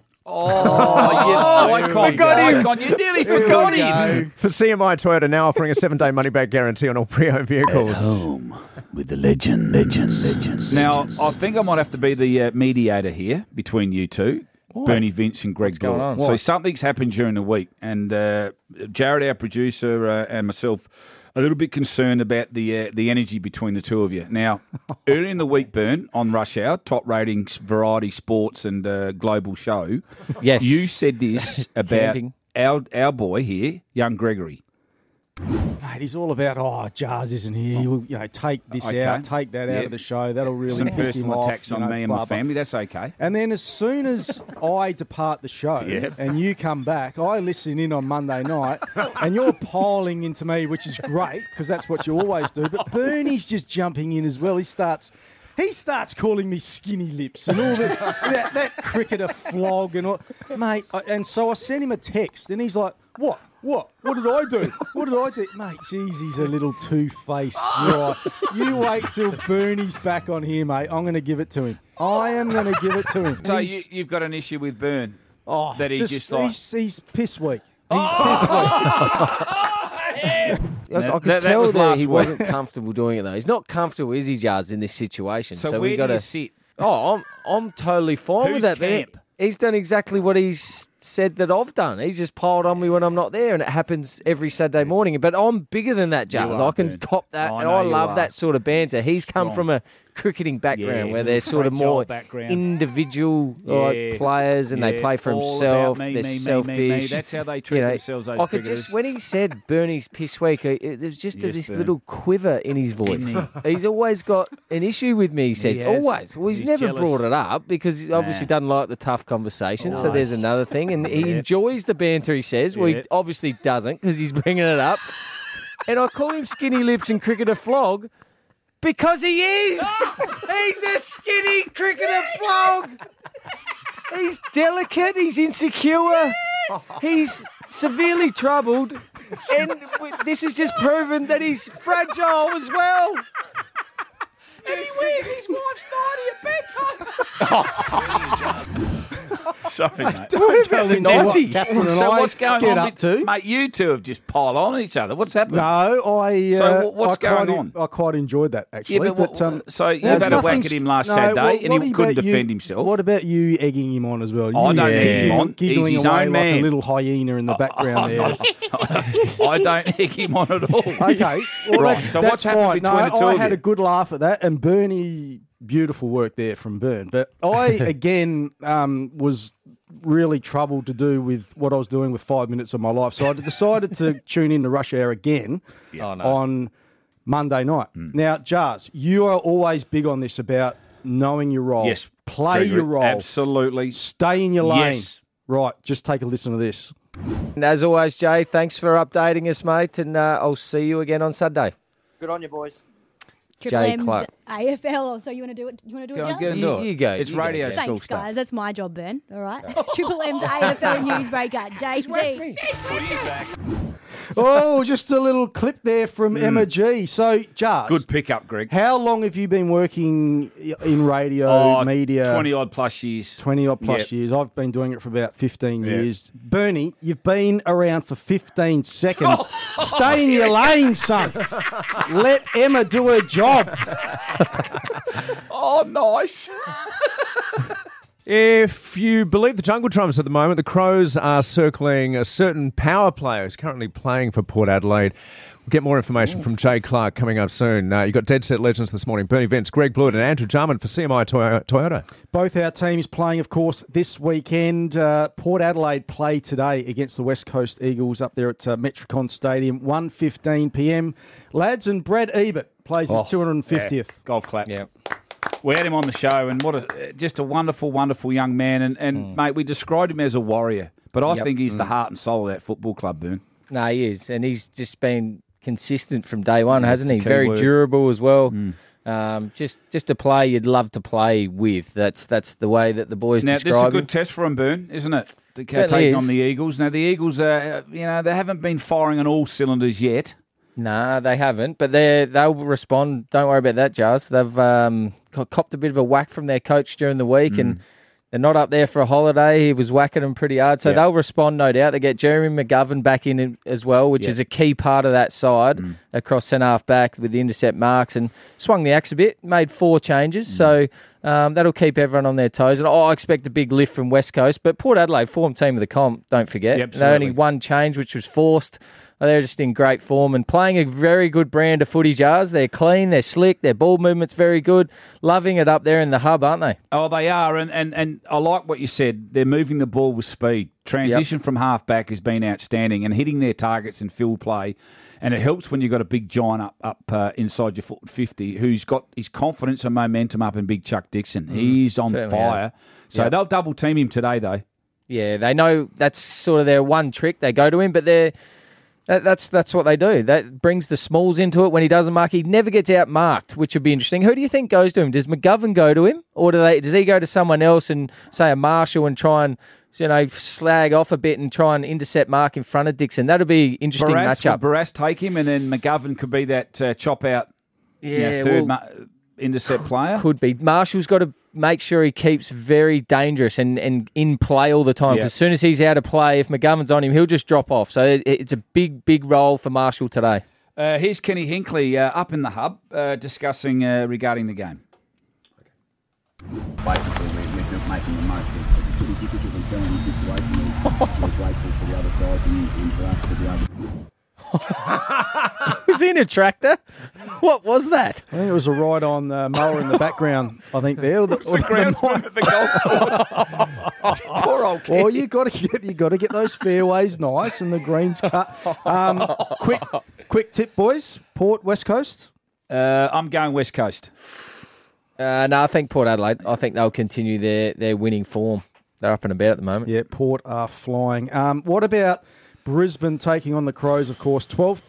[SPEAKER 3] Icon. You nearly forgot him.
[SPEAKER 5] For CMI Toyota now offering a 7-day money-back guarantee on all pre-owned vehicles.
[SPEAKER 3] At home with the legends. Now, I think I might have to be the mediator here between you two. Bernie Vince and Greg
[SPEAKER 4] going on?
[SPEAKER 3] So something's happened during the week, and Jared, our producer, and myself, a little bit concerned about the energy between the two of you. Now, early in the week, Bern, on Rush Hour, top ratings, variety, sports, and global show.
[SPEAKER 4] Yes,
[SPEAKER 3] you said this about
[SPEAKER 4] Camping.
[SPEAKER 3] our boy here, young Gregory.
[SPEAKER 2] Mate, he's all about, Jars isn't here. You'll, take this out, take that out of the show. That'll really
[SPEAKER 3] Some
[SPEAKER 2] piss him
[SPEAKER 3] personal
[SPEAKER 2] off.
[SPEAKER 3] attacks on me and my family. That's okay.
[SPEAKER 2] And then as soon as I depart the show and you come back, I listen in on Monday night and you're piling into me, which is great because that's what you always do. But Bernie's just jumping in as well. He starts calling me skinny lips and all that cricketer flog and all. Mate, and so I sent him a text and he's like, What? What did I do? Mate, jeez, he's a little two-faced. Right. You wait till Bernie's back on here, mate. I'm going to give it to him. I am going to give it to him.
[SPEAKER 3] So you've got an issue with Bern? That he's
[SPEAKER 2] he's piss weak.
[SPEAKER 4] I could tell that he wasn't comfortable doing it, though. He's not comfortable, is he, Jars, in this situation?
[SPEAKER 3] So where do you sit?
[SPEAKER 4] I'm totally fine with that.
[SPEAKER 3] Camp?
[SPEAKER 4] He's done exactly what he's said that I've done. He's just piled on me when I'm not there, and it happens every Saturday morning. But I'm bigger than that, Jars. I can cop that, and I love that sort of banter. He's come from a cricketing background where they're sort of more individual players, and they play for himself. They're selfish.
[SPEAKER 3] That's how they treat themselves. Those
[SPEAKER 4] I could just, when he said Bernie's piss weak, there's just this little quiver in his voice. He's always got an issue with me. He says always. Well, he's never
[SPEAKER 3] jealous.
[SPEAKER 4] Brought it up because he obviously doesn't like the tough conversation. So there's another thing, and he enjoys the banter. He says, well, he obviously doesn't because he's bringing it up. And I call him skinny lips and cricketer flog. Because he is! He's a skinny cricketer flog! He's delicate, he's insecure, he's severely troubled, and this has just proven that he's fragile as well. And he wears his wife's nightie at bedtime.
[SPEAKER 3] Sorry, mate.
[SPEAKER 2] Don't tell him
[SPEAKER 3] what's going on?
[SPEAKER 2] Up to?
[SPEAKER 3] Mate, you two have just piled on each other. What's happened?
[SPEAKER 2] No,
[SPEAKER 3] what's going on?
[SPEAKER 2] I quite enjoyed that, actually.
[SPEAKER 3] Yeah, but so you had a whack at him last Saturday and he couldn't defend himself.
[SPEAKER 2] What about you egging him on as well?
[SPEAKER 3] I don't egg him on.
[SPEAKER 2] Giggling
[SPEAKER 3] He's his
[SPEAKER 2] away
[SPEAKER 3] own
[SPEAKER 2] like
[SPEAKER 3] man.
[SPEAKER 2] a little hyena in the background there.
[SPEAKER 3] I don't egg him on at all.
[SPEAKER 2] Okay, well,
[SPEAKER 3] Right,
[SPEAKER 2] that's,
[SPEAKER 3] so
[SPEAKER 2] that's
[SPEAKER 3] what's happened
[SPEAKER 2] fine.
[SPEAKER 3] between the two
[SPEAKER 2] I
[SPEAKER 3] of
[SPEAKER 2] had
[SPEAKER 3] you?
[SPEAKER 2] a good laugh at that, and Bernie, beautiful work there from Bern. But I, again, was really troubled to do with what I was doing with 5 minutes of my life. So I decided to tune in to Rush Hour again on Monday night. Now, Jars, you are always big on this about knowing your role.
[SPEAKER 3] Yes.
[SPEAKER 2] Play your role.
[SPEAKER 3] Absolutely.
[SPEAKER 2] Stay in your lane.
[SPEAKER 3] Yes.
[SPEAKER 2] Right, just take a listen to this.
[SPEAKER 4] And as always, Jay, thanks for updating us, mate, and I'll see you again on Sunday.
[SPEAKER 16] Good on you, boys.
[SPEAKER 17] Triple
[SPEAKER 4] Jay
[SPEAKER 17] M's
[SPEAKER 4] Clark.
[SPEAKER 17] AFL. So you want to do it? You want to do
[SPEAKER 3] Go
[SPEAKER 17] it,
[SPEAKER 3] on, get
[SPEAKER 17] Jazz?
[SPEAKER 3] and do it.
[SPEAKER 4] You go.
[SPEAKER 3] It's
[SPEAKER 4] You go,
[SPEAKER 3] radio
[SPEAKER 4] Jay.
[SPEAKER 3] school
[SPEAKER 17] Thanks,
[SPEAKER 3] stuff.
[SPEAKER 17] guys. That's my job, Ben. All right. Triple M's AFL newsbreaker. Jay-Z.
[SPEAKER 15] Footy's back.
[SPEAKER 2] Oh, just a little clip there from Emma G. So, Jars.
[SPEAKER 3] Good pickup, Greg.
[SPEAKER 2] How long have you been working in radio, media?
[SPEAKER 3] 20-odd plus years.
[SPEAKER 2] 20-odd plus years. I've been doing it for about 15 years. Bernie, you've been around for 15 seconds. Stay in your lane, son. Let Emma do her job.
[SPEAKER 3] Oh, nice.
[SPEAKER 5] If you believe the Jungle Drums at the moment, the Crows are circling a certain power player who's currently playing for Port Adelaide. We'll get more information from Jay Clark coming up soon. You've got Dead Set Legends this morning. Bernie Vince, Greg Blewett and Andrew Jarman for CMI Toyota.
[SPEAKER 2] Both our teams playing, of course, this weekend. Port Adelaide play today against the West Coast Eagles up there at Metricon Stadium, 1:15 p.m. Lads, and Brad Ebert plays his 250th.
[SPEAKER 3] Golf clap.
[SPEAKER 4] Yeah.
[SPEAKER 3] We had him on the show, and just a wonderful, wonderful young man. And mate, we described him as a warrior But I think he's the heart and soul of that football club, Boone.
[SPEAKER 4] No, he is. And he's just been consistent from day one, hasn't he?
[SPEAKER 3] the key
[SPEAKER 4] Very
[SPEAKER 3] word.
[SPEAKER 4] durable as well. Just a player you'd love to play with. That's the way that the boys
[SPEAKER 3] Now, this is
[SPEAKER 4] describe
[SPEAKER 3] a good
[SPEAKER 4] him.
[SPEAKER 3] test for him, Boone, isn't it?
[SPEAKER 4] Certainly
[SPEAKER 3] Taking
[SPEAKER 4] is.
[SPEAKER 3] on the Eagles. Now, the Eagles, they haven't been firing on all cylinders yet.
[SPEAKER 4] Nah, they haven't, but they'll respond. Don't worry about that, Jars. They've copped a bit of a whack from their coach during the week, and they're not up there for a holiday. He was whacking them pretty hard, so they'll respond, no doubt. They get Jeremy McGovern back in as well, which is a key part of that side across centre-half back with the intercept marks, and swung the axe a bit, made 4 changes, so that'll keep everyone on their toes. And I expect a big lift from West Coast, but Port Adelaide, form team of the comp, don't forget.
[SPEAKER 3] Yep,
[SPEAKER 4] They only one change, which was forced. They're just in great form and playing a very good brand of footy, Jars. They're clean, they're slick, their ball movement's very good. Loving it up there in the hub, aren't they?
[SPEAKER 3] Oh, they are, and I like what you said. They're moving the ball with speed. Transition from half-back has been outstanding and hitting their targets in field play. And it helps when you've got a big giant up inside your 50 who's got his confidence and momentum up in Big Chuck Dixon. He's on
[SPEAKER 4] certainly
[SPEAKER 3] fire.
[SPEAKER 4] has.
[SPEAKER 3] So they'll double-team him today, though.
[SPEAKER 4] Yeah, they know that's sort of their one trick. They go to him, but that's what they do. That brings the smalls into it. When he doesn't mark, he never gets out-marked, which would be interesting. Who do you think goes to him? Does McGovern go to him? Or does he go to someone else and, say, a Marshall and try and slag off a bit and try and intercept mark in front of Dixon? That'll be interesting matchup.
[SPEAKER 3] Will Barras take him, and then McGovern could be that chop-out third intercept player?
[SPEAKER 4] Could be. Marshall's got to make sure he keeps very dangerous and in play all the time. Because as soon as he's out of play, if McGovern's on him, he'll just drop off. So it's a big, big role for Marshall today.
[SPEAKER 3] Here's Kenny Hinkley up in the hub discussing regarding the game.
[SPEAKER 16] Basically, we're making the most of it. It's pretty difficult to in the situation. We're grateful for the other side and for us to be able
[SPEAKER 4] Was he in a tractor? What was that?
[SPEAKER 2] I think it was a ride on mower in the background. I think there.
[SPEAKER 3] It's a groundsman at the golf course. Poor old kid.
[SPEAKER 2] Well, you got to get those fairways nice and the greens cut. Quick tip, boys. Port, West Coast.
[SPEAKER 3] I'm going West Coast.
[SPEAKER 4] No, I think Port Adelaide. I think they'll continue their winning form. They're up and about at the moment.
[SPEAKER 2] Yeah, Port are flying. What about Brisbane taking on the Crows, of course?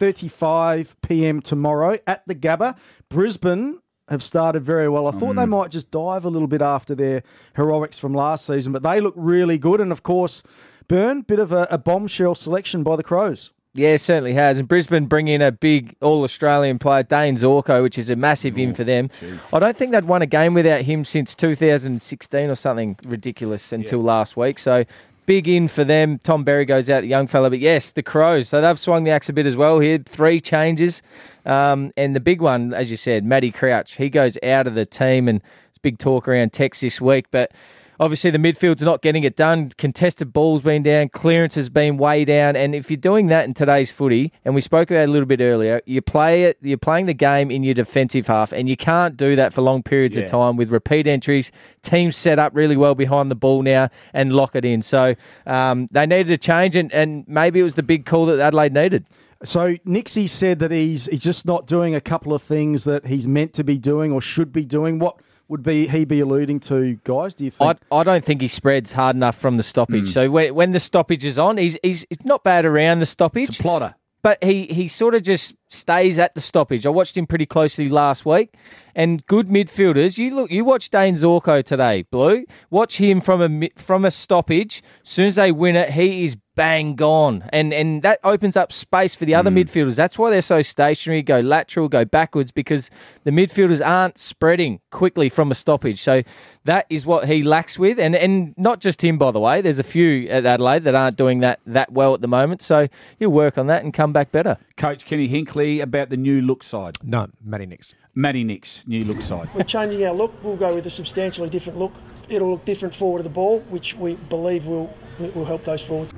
[SPEAKER 2] 12:35 p.m. tomorrow at the Gabba. Brisbane have started very well. I thought they might just dive a little bit after their heroics from last season, but they look really good. And, of course, Burn, bit of a bombshell selection by the Crows.
[SPEAKER 4] Yeah, it certainly has. And Brisbane bring in a big All-Australian player, Dane Zorko, which is a massive in for them. Geez. I don't think they'd won a game without him since 2016 or something ridiculous until last week. So big in for them. Tom Berry goes out, the young fella. But yes, the Crows. So they've swung the axe a bit as well here. 3 changes. And the big one, as you said, Matty Crouch. He goes out of the team, and it's big talk around Tex this week. But obviously, the midfield's not getting it done. Contested ball's been down. Clearance has been way down. And if you're doing that in today's footy, and we spoke about it a little bit earlier, you're playing the game in your defensive half, and you can't do that for long periods of time with repeat entries. Teams set up really well behind the ball now and lock it in. So they needed a change, and maybe it was the big call that Adelaide needed.
[SPEAKER 2] So Nixie said that he's just not doing a couple of things that he's meant to be doing or should be doing. What would he be alluding to, guys, do you think?
[SPEAKER 4] I don't think he spreads hard enough from the stoppage. So when the stoppage is on, he's not bad around the stoppage.
[SPEAKER 3] It's a plotter.
[SPEAKER 4] But he sort of just stays at the stoppage. I watched him pretty closely last week. And good midfielders, you watch Dane Zorko today, Blue. Watch him from a stoppage. As soon as they win it, he is bang gone. And that opens up space for the other midfielders. That's why they're so stationary, go lateral, go backwards, because the midfielders aren't spreading quickly from a stoppage. So that is what he lacks with. And not just him, by the way. There's a few at Adelaide that aren't doing that well at the moment. So he'll work on that and come back better.
[SPEAKER 3] Coach Kenny Hinkley about the new look side.
[SPEAKER 5] No, Matty Nix.
[SPEAKER 3] Matty Nix, new look side.
[SPEAKER 18] We're changing our look. We'll go with a substantially different look. It'll look different forward of the ball, which we believe will help those forwards.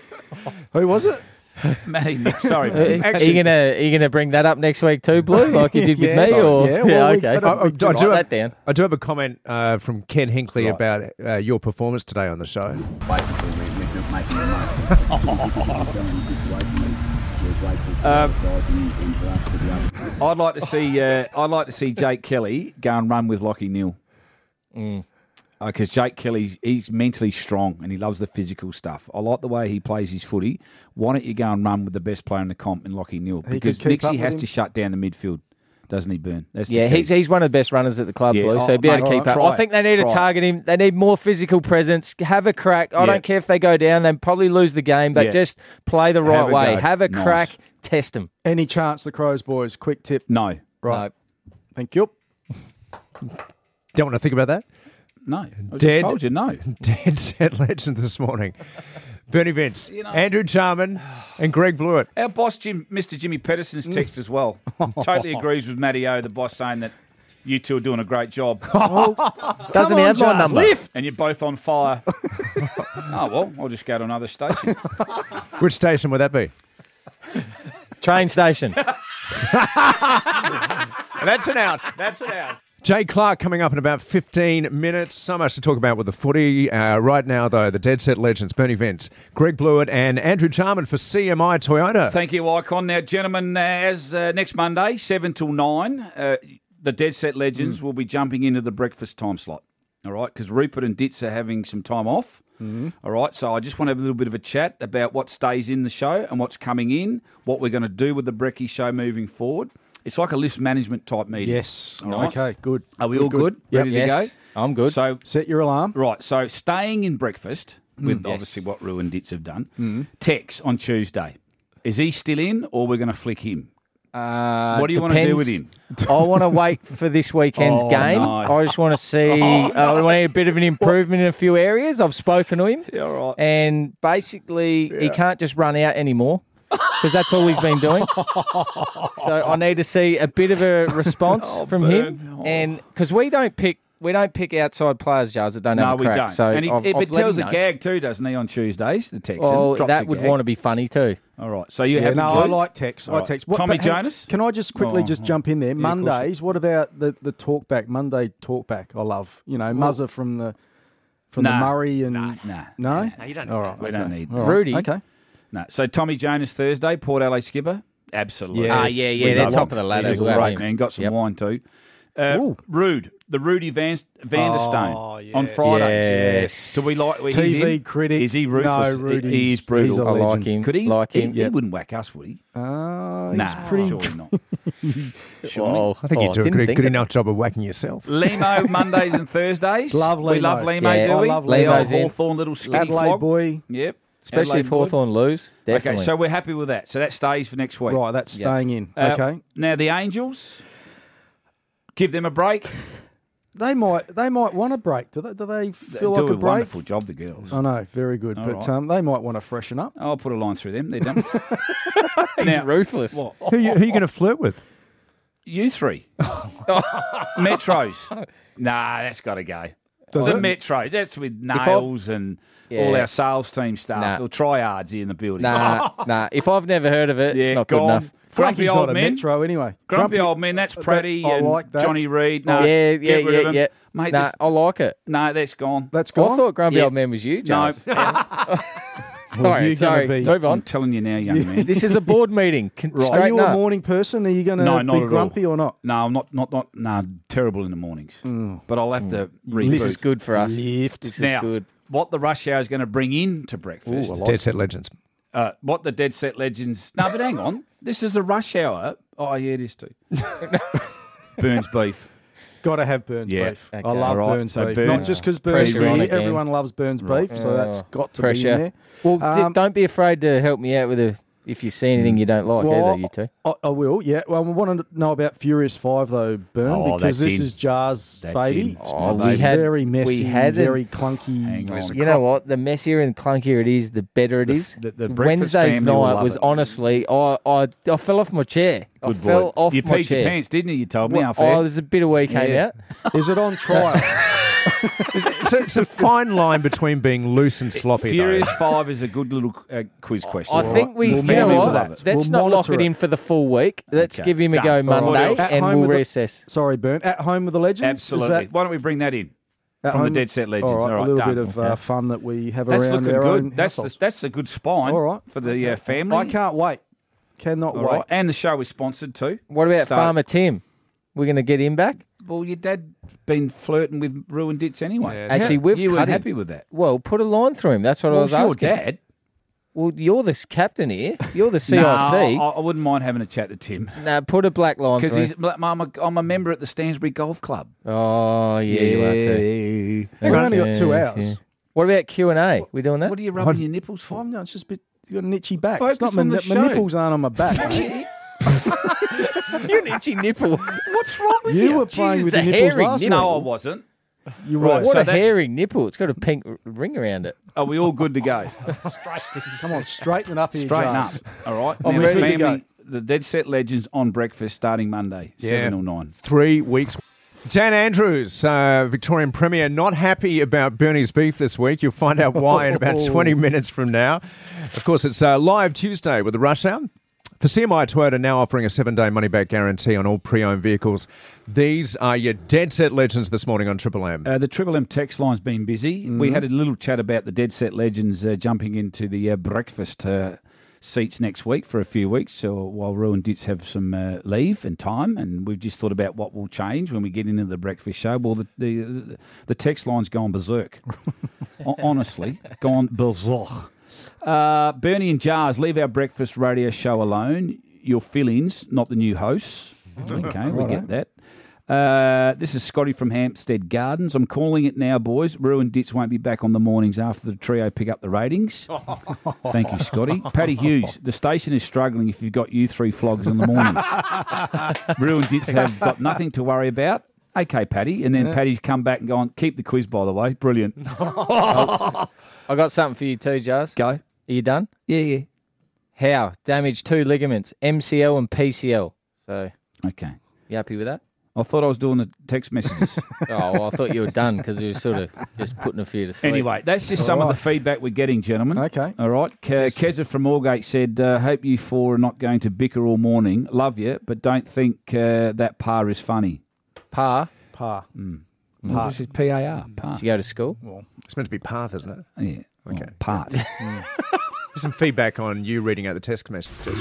[SPEAKER 2] Who was it?
[SPEAKER 3] Matty Nix, sorry.
[SPEAKER 4] Are you gonna bring that up next week too, Blue, like you did with me? Or? Okay.
[SPEAKER 5] I do have a comment from Ken Hinkley about your performance today on the show.
[SPEAKER 16] Basically, we're making the most.
[SPEAKER 3] I'd like to see Jake Kelly go and run with Lachie Neal. Because Jake Kelly, he's mentally strong and he loves the physical stuff. I like the way he plays his footy. Why don't you go and run with the best player in the comp in Lachie Neale? Because Nixie has to shut down the midfield, doesn't he, Burn? That's the key.
[SPEAKER 4] He's one of the best runners at the club, Blue, so he'll be able to keep up. I think they need to target him. They need more physical presence. Have a crack. I don't care if they go down. They'll probably lose the game, but just play the right way. Have a crack. Test them.
[SPEAKER 2] Any chance the Crows, boys? Quick tip.
[SPEAKER 3] No.
[SPEAKER 2] Right. No. Thank you.
[SPEAKER 5] Don't want to think about that?
[SPEAKER 3] No. I just told you no.
[SPEAKER 5] Dead set legend this morning. Bernie Vince, Andrew Charman and Greg Blewett.
[SPEAKER 3] Our boss, Mr. Jimmy Pedersen's text as well. Totally agrees with Matty O, the boss, saying that you two are doing a great job.
[SPEAKER 4] Doesn't he have my number?
[SPEAKER 3] Lift. And you're both on fire. Oh, well, I'll just go to another station.
[SPEAKER 5] Which station would that be?
[SPEAKER 4] Train station.
[SPEAKER 5] That's an out. That's an out. Jay Clark coming up in about 15 minutes. So much to talk about with the footy. Right now, though, the Dead Set Legends, Bernie Vince, Greg Blewett and Andrew Charman for CMI Toyota.
[SPEAKER 3] Thank you, Icon. Now, gentlemen, as next Monday, 7 till 9, the Dead Set Legends will be jumping into the breakfast time slot. All right, because Rupert and Ditz are having some time off. All right, so I just want to have a little bit of a chat about what stays in the show and what's coming in, what we're going to do with the Brekkie show moving forward. It's like a list management type meeting.
[SPEAKER 2] Yes.
[SPEAKER 3] All right.
[SPEAKER 2] Okay, good.
[SPEAKER 3] Are we all good?
[SPEAKER 2] Yep.
[SPEAKER 3] Ready to go?
[SPEAKER 4] I'm good.
[SPEAKER 3] So
[SPEAKER 2] set your alarm.
[SPEAKER 3] Right, so staying in breakfast with obviously what Rue and Ditz have done. Tex on Tuesday. Is he still in or we're going to flick him? What do you want to do with him?
[SPEAKER 4] I want to wait for this weekend's game.
[SPEAKER 3] No.
[SPEAKER 4] I just want to see. I want a bit of an improvement in a few areas. I've spoken to him,
[SPEAKER 3] all right.
[SPEAKER 4] and basically he can't just run out anymore because that's all he's been doing. So I need to see a bit of a response from him, and because we don't pick outside players, Jars, that don't have a crack.
[SPEAKER 3] No, we don't.
[SPEAKER 4] So
[SPEAKER 3] and
[SPEAKER 4] I've
[SPEAKER 3] tells
[SPEAKER 4] let
[SPEAKER 3] a
[SPEAKER 4] him know.
[SPEAKER 3] gag too, doesn't he, on Tuesdays, the Texan?
[SPEAKER 4] Well,
[SPEAKER 3] Drops
[SPEAKER 4] that
[SPEAKER 3] a
[SPEAKER 4] would
[SPEAKER 3] gag.
[SPEAKER 4] want to be funny too.
[SPEAKER 3] All right, so you have
[SPEAKER 2] I like Tex.
[SPEAKER 3] All right.
[SPEAKER 2] Tex.
[SPEAKER 3] Tommy Jonas?
[SPEAKER 2] Can I just quickly jump in there? Mondays, what about the talkback? Monday talkback, I love. Muzzer from the Murray and... No,
[SPEAKER 3] you don't need
[SPEAKER 2] All
[SPEAKER 3] that.
[SPEAKER 2] right,
[SPEAKER 3] We don't need
[SPEAKER 2] All
[SPEAKER 3] that.
[SPEAKER 2] right.
[SPEAKER 4] Rudy.
[SPEAKER 2] Okay.
[SPEAKER 3] No, so Tommy Jonas Thursday, Port Adelaide skipper. Absolutely.
[SPEAKER 2] Yes.
[SPEAKER 4] They're top of the ladder.
[SPEAKER 3] He's a great man. Got some wine too. Rude, the Rudy Vanderstone on Fridays.
[SPEAKER 4] Yes.
[SPEAKER 3] Do we like
[SPEAKER 2] TV critic?
[SPEAKER 3] Is he ruthless?
[SPEAKER 2] No, Rudy's
[SPEAKER 3] he is brutal.
[SPEAKER 2] he's a
[SPEAKER 4] I like
[SPEAKER 2] legend.
[SPEAKER 4] him.
[SPEAKER 3] Could he?
[SPEAKER 4] Like him.
[SPEAKER 3] He wouldn't whack us, would he?
[SPEAKER 2] He's pretty...
[SPEAKER 3] surely not.
[SPEAKER 4] Oh,
[SPEAKER 5] I think you do a
[SPEAKER 4] didn't think
[SPEAKER 5] good
[SPEAKER 4] of
[SPEAKER 5] enough job of whacking yourself.
[SPEAKER 3] Limo Mondays and Thursdays.
[SPEAKER 2] Love
[SPEAKER 3] We
[SPEAKER 2] Limo.
[SPEAKER 3] love Limo,
[SPEAKER 4] Yeah,
[SPEAKER 3] do
[SPEAKER 4] I
[SPEAKER 3] we?
[SPEAKER 4] love
[SPEAKER 3] The old
[SPEAKER 4] Limo's in.
[SPEAKER 3] Hawthorn little skinny
[SPEAKER 2] Adelaide
[SPEAKER 3] flog.
[SPEAKER 2] boy.
[SPEAKER 3] Yep.
[SPEAKER 4] Especially
[SPEAKER 3] Adelaide
[SPEAKER 4] if
[SPEAKER 3] boy.
[SPEAKER 4] Hawthorn lose. Definitely.
[SPEAKER 3] Okay, so we're happy with that. So that stays for next week.
[SPEAKER 2] Right, that's staying in. Okay.
[SPEAKER 3] Now the Angels, give them a break.
[SPEAKER 2] They might want a break. Do they feel
[SPEAKER 3] do
[SPEAKER 2] like a
[SPEAKER 3] a
[SPEAKER 2] break?
[SPEAKER 3] wonderful job, the girls.
[SPEAKER 2] I know, very good.
[SPEAKER 3] All
[SPEAKER 2] But
[SPEAKER 3] right.
[SPEAKER 2] they might want to freshen up.
[SPEAKER 3] I'll put a line through them. They're done.
[SPEAKER 4] He's ruthless.
[SPEAKER 3] What?
[SPEAKER 5] Who are you going to flirt with?
[SPEAKER 3] You three. Metros. Nah, that's got to go.
[SPEAKER 2] Does
[SPEAKER 3] the
[SPEAKER 2] it?
[SPEAKER 3] Metros. That's with Nails and all our sales team staff.
[SPEAKER 4] Nah.
[SPEAKER 3] They'll tryhards here in the building.
[SPEAKER 4] Nah. If I've never heard of it,
[SPEAKER 3] Yeah,
[SPEAKER 4] it's not
[SPEAKER 3] gone.
[SPEAKER 4] good enough.
[SPEAKER 3] Grumpy
[SPEAKER 2] Frankie's
[SPEAKER 3] old
[SPEAKER 2] not a
[SPEAKER 3] men.
[SPEAKER 2] Metro anyway.
[SPEAKER 3] Grumpy old men. That's Pratty
[SPEAKER 2] I
[SPEAKER 3] and
[SPEAKER 2] like that.
[SPEAKER 3] Johnny Reid. No,
[SPEAKER 4] Yeah,
[SPEAKER 3] get rid of them. Mate,
[SPEAKER 4] Nah, I like it.
[SPEAKER 3] no, that's gone.
[SPEAKER 2] That's
[SPEAKER 4] I
[SPEAKER 2] gone.
[SPEAKER 4] thought Grumpy
[SPEAKER 3] Yeah.
[SPEAKER 4] Old Man was you,
[SPEAKER 3] No,
[SPEAKER 4] Jars.
[SPEAKER 2] Well, you're
[SPEAKER 4] sorry.
[SPEAKER 2] gonna be-
[SPEAKER 4] Move
[SPEAKER 3] I'm
[SPEAKER 4] on.
[SPEAKER 3] telling you now, young man.
[SPEAKER 4] This is a board meeting.
[SPEAKER 2] Are
[SPEAKER 4] Straighten
[SPEAKER 2] you a
[SPEAKER 4] up.
[SPEAKER 2] morning person? Are you going to
[SPEAKER 3] No, not
[SPEAKER 2] be
[SPEAKER 3] at all.
[SPEAKER 2] grumpy or not?
[SPEAKER 3] No, I'm not. No, terrible in the mornings. But I'll have to reboot.
[SPEAKER 4] This is good for us.
[SPEAKER 2] Lift.
[SPEAKER 4] This
[SPEAKER 3] Now,
[SPEAKER 4] is good.
[SPEAKER 3] what the rush hour is going to bring into breakfast.
[SPEAKER 5] Dead Set Legends.
[SPEAKER 3] What the Dead Set Legends... No, but hang on. This is a rush hour. Oh, yeah, it is too. Burns beef.
[SPEAKER 2] Got to have Burns
[SPEAKER 3] Yeah.
[SPEAKER 2] beef.
[SPEAKER 4] Okay.
[SPEAKER 2] I love
[SPEAKER 3] All right,
[SPEAKER 2] Burns
[SPEAKER 3] so
[SPEAKER 2] beef.
[SPEAKER 3] Burns-
[SPEAKER 2] Not just because Burns
[SPEAKER 4] Pressure on
[SPEAKER 2] beef.
[SPEAKER 4] again.
[SPEAKER 2] Everyone loves Burns beef, so that's got to be in
[SPEAKER 4] Pressure.
[SPEAKER 2] there.
[SPEAKER 4] Well, don't be afraid to help me out with if you see anything you don't like either, you two.
[SPEAKER 2] I will, yeah. Well, we want to know about Furious 5, though, Burn,
[SPEAKER 3] Oh,
[SPEAKER 2] because
[SPEAKER 3] that's
[SPEAKER 2] this
[SPEAKER 3] in.
[SPEAKER 2] is Jar's
[SPEAKER 3] That's
[SPEAKER 2] baby.
[SPEAKER 3] in.
[SPEAKER 4] Oh,
[SPEAKER 2] It's
[SPEAKER 4] we had-
[SPEAKER 2] very messy,
[SPEAKER 4] we had it.
[SPEAKER 2] very clunky.
[SPEAKER 3] Hang on.
[SPEAKER 4] You know what? The messier and clunkier it is, the better it is.
[SPEAKER 3] the breakfast
[SPEAKER 4] Wednesday's
[SPEAKER 3] family will
[SPEAKER 4] night
[SPEAKER 3] love
[SPEAKER 4] was
[SPEAKER 3] it.
[SPEAKER 4] honestly, I fell off my chair. I
[SPEAKER 3] Good
[SPEAKER 4] fell
[SPEAKER 3] boy.
[SPEAKER 4] off
[SPEAKER 3] You
[SPEAKER 4] my
[SPEAKER 3] peed
[SPEAKER 4] chair.
[SPEAKER 3] your pants, didn't you? You told me.
[SPEAKER 4] Well,
[SPEAKER 3] How fair.
[SPEAKER 4] there's a bit of wee came
[SPEAKER 3] Yeah.
[SPEAKER 4] out.
[SPEAKER 2] Is it on trial?
[SPEAKER 5] So it's a fine line between being loose and sloppy,
[SPEAKER 3] Furious
[SPEAKER 5] though.
[SPEAKER 3] 5 is a good little quiz question.
[SPEAKER 4] I think we,
[SPEAKER 2] We'll
[SPEAKER 4] you know
[SPEAKER 2] monitor
[SPEAKER 4] what?
[SPEAKER 2] that.
[SPEAKER 4] Let's
[SPEAKER 2] We'll
[SPEAKER 4] not lock
[SPEAKER 2] monitor
[SPEAKER 4] it
[SPEAKER 2] it.
[SPEAKER 4] in for the full week. Let's
[SPEAKER 3] Okay.
[SPEAKER 4] give him a
[SPEAKER 3] Done.
[SPEAKER 4] go
[SPEAKER 3] All right.
[SPEAKER 4] Monday,
[SPEAKER 2] At
[SPEAKER 4] and
[SPEAKER 2] home
[SPEAKER 4] we'll
[SPEAKER 2] with
[SPEAKER 4] reassess.
[SPEAKER 2] Sorry, Burn. At home with the legends? Is
[SPEAKER 3] Absolutely.
[SPEAKER 2] that
[SPEAKER 3] Why don't we bring that in
[SPEAKER 2] at
[SPEAKER 3] from the
[SPEAKER 2] home?
[SPEAKER 3] Dead Set Legends?
[SPEAKER 2] All right,
[SPEAKER 3] All right,
[SPEAKER 2] a little
[SPEAKER 3] done.
[SPEAKER 2] bit of fun that we have
[SPEAKER 3] That's
[SPEAKER 2] around
[SPEAKER 3] looking
[SPEAKER 2] our own
[SPEAKER 3] good.
[SPEAKER 2] households.
[SPEAKER 3] That's a good spine
[SPEAKER 2] All right.
[SPEAKER 3] for the family.
[SPEAKER 2] I can't wait. Cannot
[SPEAKER 3] All
[SPEAKER 2] wait.
[SPEAKER 3] right. And the show is sponsored too.
[SPEAKER 4] What about
[SPEAKER 3] Start-
[SPEAKER 4] Farmer Tim? We're going to get him back?
[SPEAKER 3] Well, your dad's been flirting with Ruin Dits anyway.
[SPEAKER 5] Yeah.
[SPEAKER 4] Actually, we've
[SPEAKER 3] you
[SPEAKER 4] cut
[SPEAKER 3] weren't
[SPEAKER 4] him.
[SPEAKER 3] happy with that.
[SPEAKER 4] Well, put a line through him. That's what I
[SPEAKER 3] Well,
[SPEAKER 4] was
[SPEAKER 3] it's your
[SPEAKER 4] asking.
[SPEAKER 3] dad.
[SPEAKER 4] Well, you're the captain here. You're the CIC.
[SPEAKER 3] No, I wouldn't mind having a chat to Tim.
[SPEAKER 4] No, put a black line
[SPEAKER 3] Because
[SPEAKER 4] through him.
[SPEAKER 3] I'm a member at the Stansbury Golf Club.
[SPEAKER 4] Oh, yeah, you are too.
[SPEAKER 2] We've only got 2 hours.
[SPEAKER 4] Yeah. What about Q&A? We doing that?
[SPEAKER 3] What are you rubbing your nipples for?
[SPEAKER 2] Oh, no, it's just a bit. You got an itchy back.
[SPEAKER 3] Focus
[SPEAKER 2] It's not my,
[SPEAKER 3] on the
[SPEAKER 2] my
[SPEAKER 3] show.
[SPEAKER 2] nipples aren't on my back. mate.
[SPEAKER 4] You're an itchy nipple.
[SPEAKER 3] What's wrong with
[SPEAKER 2] You were playing with
[SPEAKER 4] it's
[SPEAKER 2] your
[SPEAKER 4] a
[SPEAKER 2] nipples
[SPEAKER 4] hairy
[SPEAKER 2] last week.
[SPEAKER 4] nipple.
[SPEAKER 3] No, I wasn't.
[SPEAKER 2] You're
[SPEAKER 3] Right,
[SPEAKER 2] right.
[SPEAKER 4] What
[SPEAKER 3] so
[SPEAKER 4] a
[SPEAKER 3] that's-
[SPEAKER 4] hairy nipple. It's got a pink ring around it.
[SPEAKER 3] Are we all good to go?
[SPEAKER 2] Come on, straighten up here,
[SPEAKER 3] Straighten up.
[SPEAKER 2] Jars.
[SPEAKER 3] All right.
[SPEAKER 2] I'm
[SPEAKER 3] Now,
[SPEAKER 2] ready to
[SPEAKER 3] family, the Dead Set Legends on breakfast starting Monday, 7 or 9.
[SPEAKER 5] 3 weeks. Dan Andrews, Victorian Premier, not happy about Bernie's beef this week. You'll find out why in about 20 minutes from now. Of course, it's live Tuesday with the Rush Hour. For CMI Toyota now offering a 7-day money-back guarantee on all pre-owned vehicles. These are your Dead Set Legends this morning on Triple M.
[SPEAKER 3] The Triple M text line's been busy. We had a little chat about the Dead Set Legends jumping into the breakfast seats next week for a few weeks, while Ruin Dits have some leave and time, and we've just thought about what will change when we get into the breakfast show. Well, the text line's gone berserk. Honestly, gone berserk. Bernie and Jars, leave our breakfast radio show alone. Your fill-ins, not the new hosts. Okay, we get that. This is Scotty from Hampstead Gardens. I'm calling it now, boys. Ruin Dits won't be back on the mornings after the trio pick up the ratings. Thank you, Scotty. Paddy Hughes, the station is struggling if you've got you 3 flogs in the morning. Ruin Dits have got nothing to worry about. Okay, Paddy. And then Paddy's come back and gone, keep the quiz, by the way. Brilliant.
[SPEAKER 4] I got something for you too, Jars.
[SPEAKER 3] Go.
[SPEAKER 4] Are you done?
[SPEAKER 3] Yeah.
[SPEAKER 4] How? Damaged 2 ligaments, MCL and PCL. So,
[SPEAKER 3] Okay.
[SPEAKER 4] you happy with that?
[SPEAKER 3] I thought I was doing the text messages.
[SPEAKER 4] Oh, well, I thought you were done because you were sort of just putting a few to sleep.
[SPEAKER 3] Anyway, that's just some of the feedback we're getting, gentlemen.
[SPEAKER 2] Okay.
[SPEAKER 3] All right. Keza from Moorgate said, hope you 4 are not going to bicker all morning. Love you, but don't think that par is funny.
[SPEAKER 4] Pa?
[SPEAKER 2] Pa.
[SPEAKER 3] Well, this is P-A-R. Par.
[SPEAKER 4] Did you go to school?
[SPEAKER 5] Well, it's meant to be Path, isn't it?
[SPEAKER 3] Yeah.
[SPEAKER 5] Okay.
[SPEAKER 3] Well, part.
[SPEAKER 5] There's some feedback on you reading out the text messages.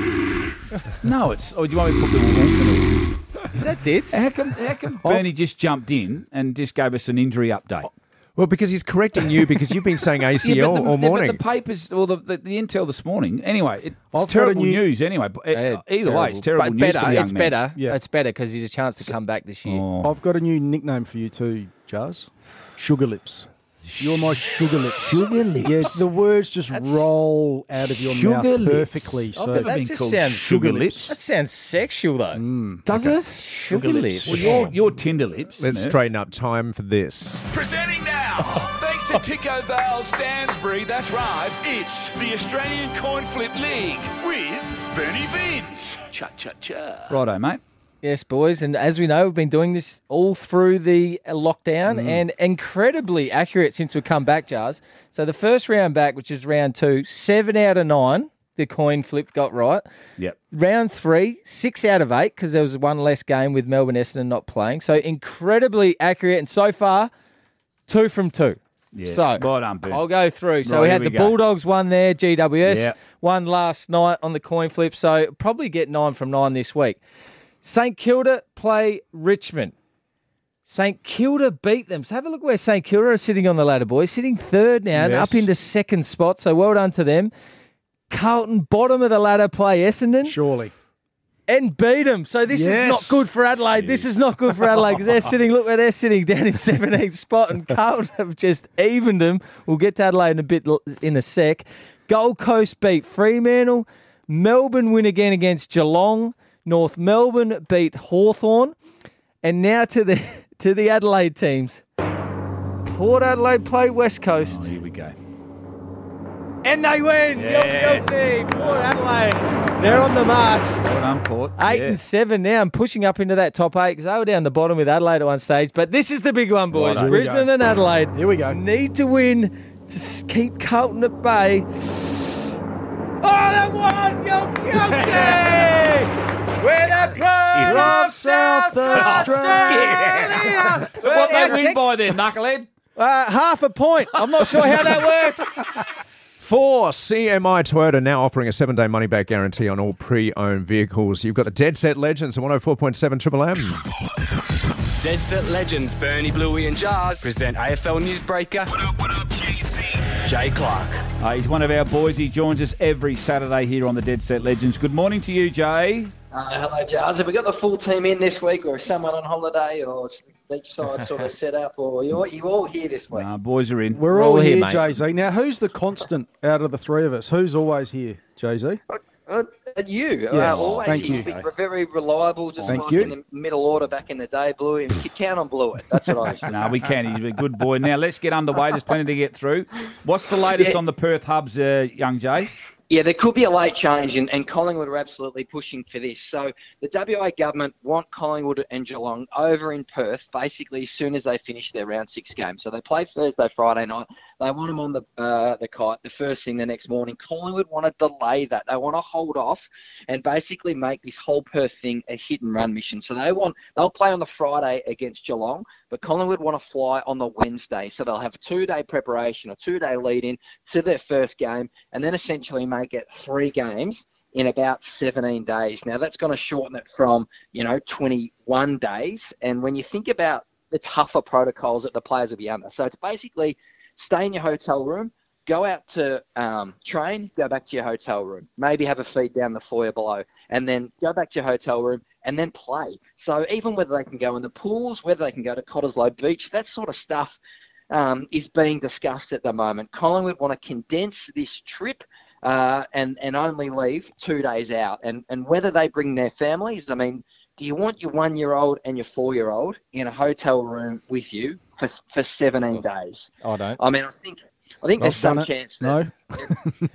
[SPEAKER 3] No, it's... Oh, do you want me to put the...
[SPEAKER 4] Is that it?
[SPEAKER 3] How come Bernie just jumped in and just gave us an injury update?
[SPEAKER 5] Well, because he's correcting you because you've been saying ACL all morning.
[SPEAKER 3] But the papers, or the intel this morning. Anyway,
[SPEAKER 2] I've
[SPEAKER 3] it's
[SPEAKER 2] got a
[SPEAKER 3] terrible
[SPEAKER 2] new-
[SPEAKER 3] news anyway. But either way, it's terrible
[SPEAKER 4] But
[SPEAKER 3] news
[SPEAKER 4] better,
[SPEAKER 3] for the young
[SPEAKER 4] it's
[SPEAKER 3] man.
[SPEAKER 4] better.
[SPEAKER 2] Yeah.
[SPEAKER 4] It's better because he's a chance to come back this year.
[SPEAKER 3] Oh.
[SPEAKER 2] I've got a new nickname for you too, Jars. Sugar Lips. You're my sugar lips.
[SPEAKER 3] Sugar lips.
[SPEAKER 2] Yeah, the words just roll out of your mouth
[SPEAKER 3] Sugar lips.
[SPEAKER 2] perfectly. So
[SPEAKER 3] never
[SPEAKER 4] That
[SPEAKER 3] been
[SPEAKER 4] just
[SPEAKER 3] called
[SPEAKER 4] sounds
[SPEAKER 3] sugar lips.
[SPEAKER 4] That sounds sexual though.
[SPEAKER 3] Does it?
[SPEAKER 4] Sugar lips.
[SPEAKER 3] Well, your Tinder lips.
[SPEAKER 5] Let's
[SPEAKER 3] Murph.
[SPEAKER 5] straighten up. Time for this.
[SPEAKER 15] Presenting now, thanks to Tico Val Stansbury, that's right, it's the Australian Coin Flip League with Bernie Vince. Cha-cha-cha.
[SPEAKER 3] Righto, mate.
[SPEAKER 4] Yes, boys, and as we know, we've been doing this all through the lockdown and incredibly accurate since we've come back, Jars. So the first round back, which is round 2, 7 out of 9, the coin flip got right.
[SPEAKER 3] Yep.
[SPEAKER 4] Round 3, 6 out of 8, because there was one less game with Melbourne Essendon not playing. So incredibly accurate, and so far, 2 from 2.
[SPEAKER 3] Yeah.
[SPEAKER 4] So
[SPEAKER 3] Well done, Ben.
[SPEAKER 4] I'll go through. So
[SPEAKER 3] Right,
[SPEAKER 4] we
[SPEAKER 3] here
[SPEAKER 4] had
[SPEAKER 3] we
[SPEAKER 4] the
[SPEAKER 3] go.
[SPEAKER 4] Bulldogs one there, GWS,
[SPEAKER 3] Yep.
[SPEAKER 4] one last night on the coin flip. So probably get 9 from 9 this week. St Kilda play Richmond. St Kilda beat them. So have a look where St Kilda are sitting on the ladder, boys. Sitting 3rd now and
[SPEAKER 2] Yes.
[SPEAKER 4] up into 2nd spot. So well done to them. Carlton, bottom of the ladder, play Essendon.
[SPEAKER 2] surely.
[SPEAKER 4] And beat them. So this is
[SPEAKER 2] Yes.
[SPEAKER 4] not good for Adelaide. This is not good for Adelaide because they're sitting, look where they're sitting, down in 17th spot, and Carlton have just evened them. We'll get to Adelaide in a sec. Gold Coast beat Fremantle. Melbourne win again against Geelong. North Melbourne beat Hawthorn. And now to the Adelaide teams. Port Adelaide play West Coast.
[SPEAKER 3] Oh, here we go.
[SPEAKER 4] And they win.
[SPEAKER 3] Yeah.
[SPEAKER 4] Guilty. Port Adelaide. They're on the march.
[SPEAKER 3] Well done, Port.
[SPEAKER 4] 8
[SPEAKER 3] Yeah.
[SPEAKER 4] and 7 now, and pushing up into that top 8 because they were down the bottom with Adelaide at one stage. But this is the big one, boys.
[SPEAKER 3] Righto.
[SPEAKER 4] Brisbane and Adelaide.
[SPEAKER 2] Here we go.
[SPEAKER 4] Need to win to keep Carlton at bay. Oh, that one! Guilty! We're the pride of South Australia!
[SPEAKER 3] What they win by there, knucklehead?
[SPEAKER 4] Half a point. I'm not sure how that works.
[SPEAKER 5] For CMI Toyota, now offering a 7-day money-back guarantee on all pre-owned vehicles. You've got the Dead Set Legends and 104.7 Triple M.
[SPEAKER 19] Dead Set Legends, Bernie, Bluey and Jars present AFL Newsbreaker. What up, JC? Jay Clark.
[SPEAKER 3] He's one of our boys. He joins us every Saturday here on the Dead Set Legends. Good morning to you, Jay.
[SPEAKER 20] Hello, Jars. Have we got the full team in this week, or is someone on holiday, or each side sort of set up, or you all here this week?
[SPEAKER 3] Boys are in.
[SPEAKER 2] We're all here,
[SPEAKER 4] mate.
[SPEAKER 2] Jay-Z. Now, who's the constant out of the three of us? Who's always here, Jay-Z?
[SPEAKER 20] You.
[SPEAKER 2] Yes,
[SPEAKER 20] always
[SPEAKER 2] thank
[SPEAKER 20] here.
[SPEAKER 2] you.
[SPEAKER 20] Very reliable, just
[SPEAKER 2] Thank
[SPEAKER 20] like
[SPEAKER 2] you.
[SPEAKER 20] in the middle order back in the day, Bluey. And you count on Bluey. That's what I used to say.
[SPEAKER 3] No, we can. He's a good boy. Now, let's get underway. There's plenty to get through. What's the latest on the Perth Hubs, young Jay?
[SPEAKER 20] Yeah, there could be a late change, and Collingwood are absolutely pushing for this. So the WA government want Collingwood and Geelong over in Perth basically as soon as they finish their round 6 game. So they play Thursday, Friday night. They want them on the kite the first thing the next morning. Collingwood want to delay that. They want to hold off and basically make this whole Perth thing a hit-and-run mission. So they'll play on the Friday against Geelong, but Collingwood want to fly on the Wednesday. So they'll have 2-day preparation, a 2-day lead-in to their first game, and then essentially make it 3 games in about 17 days. Now, that's going to shorten it from, 21 days. And when you think about the tougher protocols that the players will be under, so it's basically stay in your hotel room, go out to train, go back to your hotel room, maybe have a feed down the foyer below, and then go back to your hotel room and then play. So even whether they can go in the pools, whether they can go to Cottesloe Beach, that sort of stuff is being discussed at the moment. Collingwood want to condense this trip and only leave 2 days out. And whether they bring their families, I mean, do you want your 1-year-old and your 4-year-old in a hotel room with you for 17 days?
[SPEAKER 4] I don't.
[SPEAKER 20] I mean, I think there's some chance that...
[SPEAKER 2] No.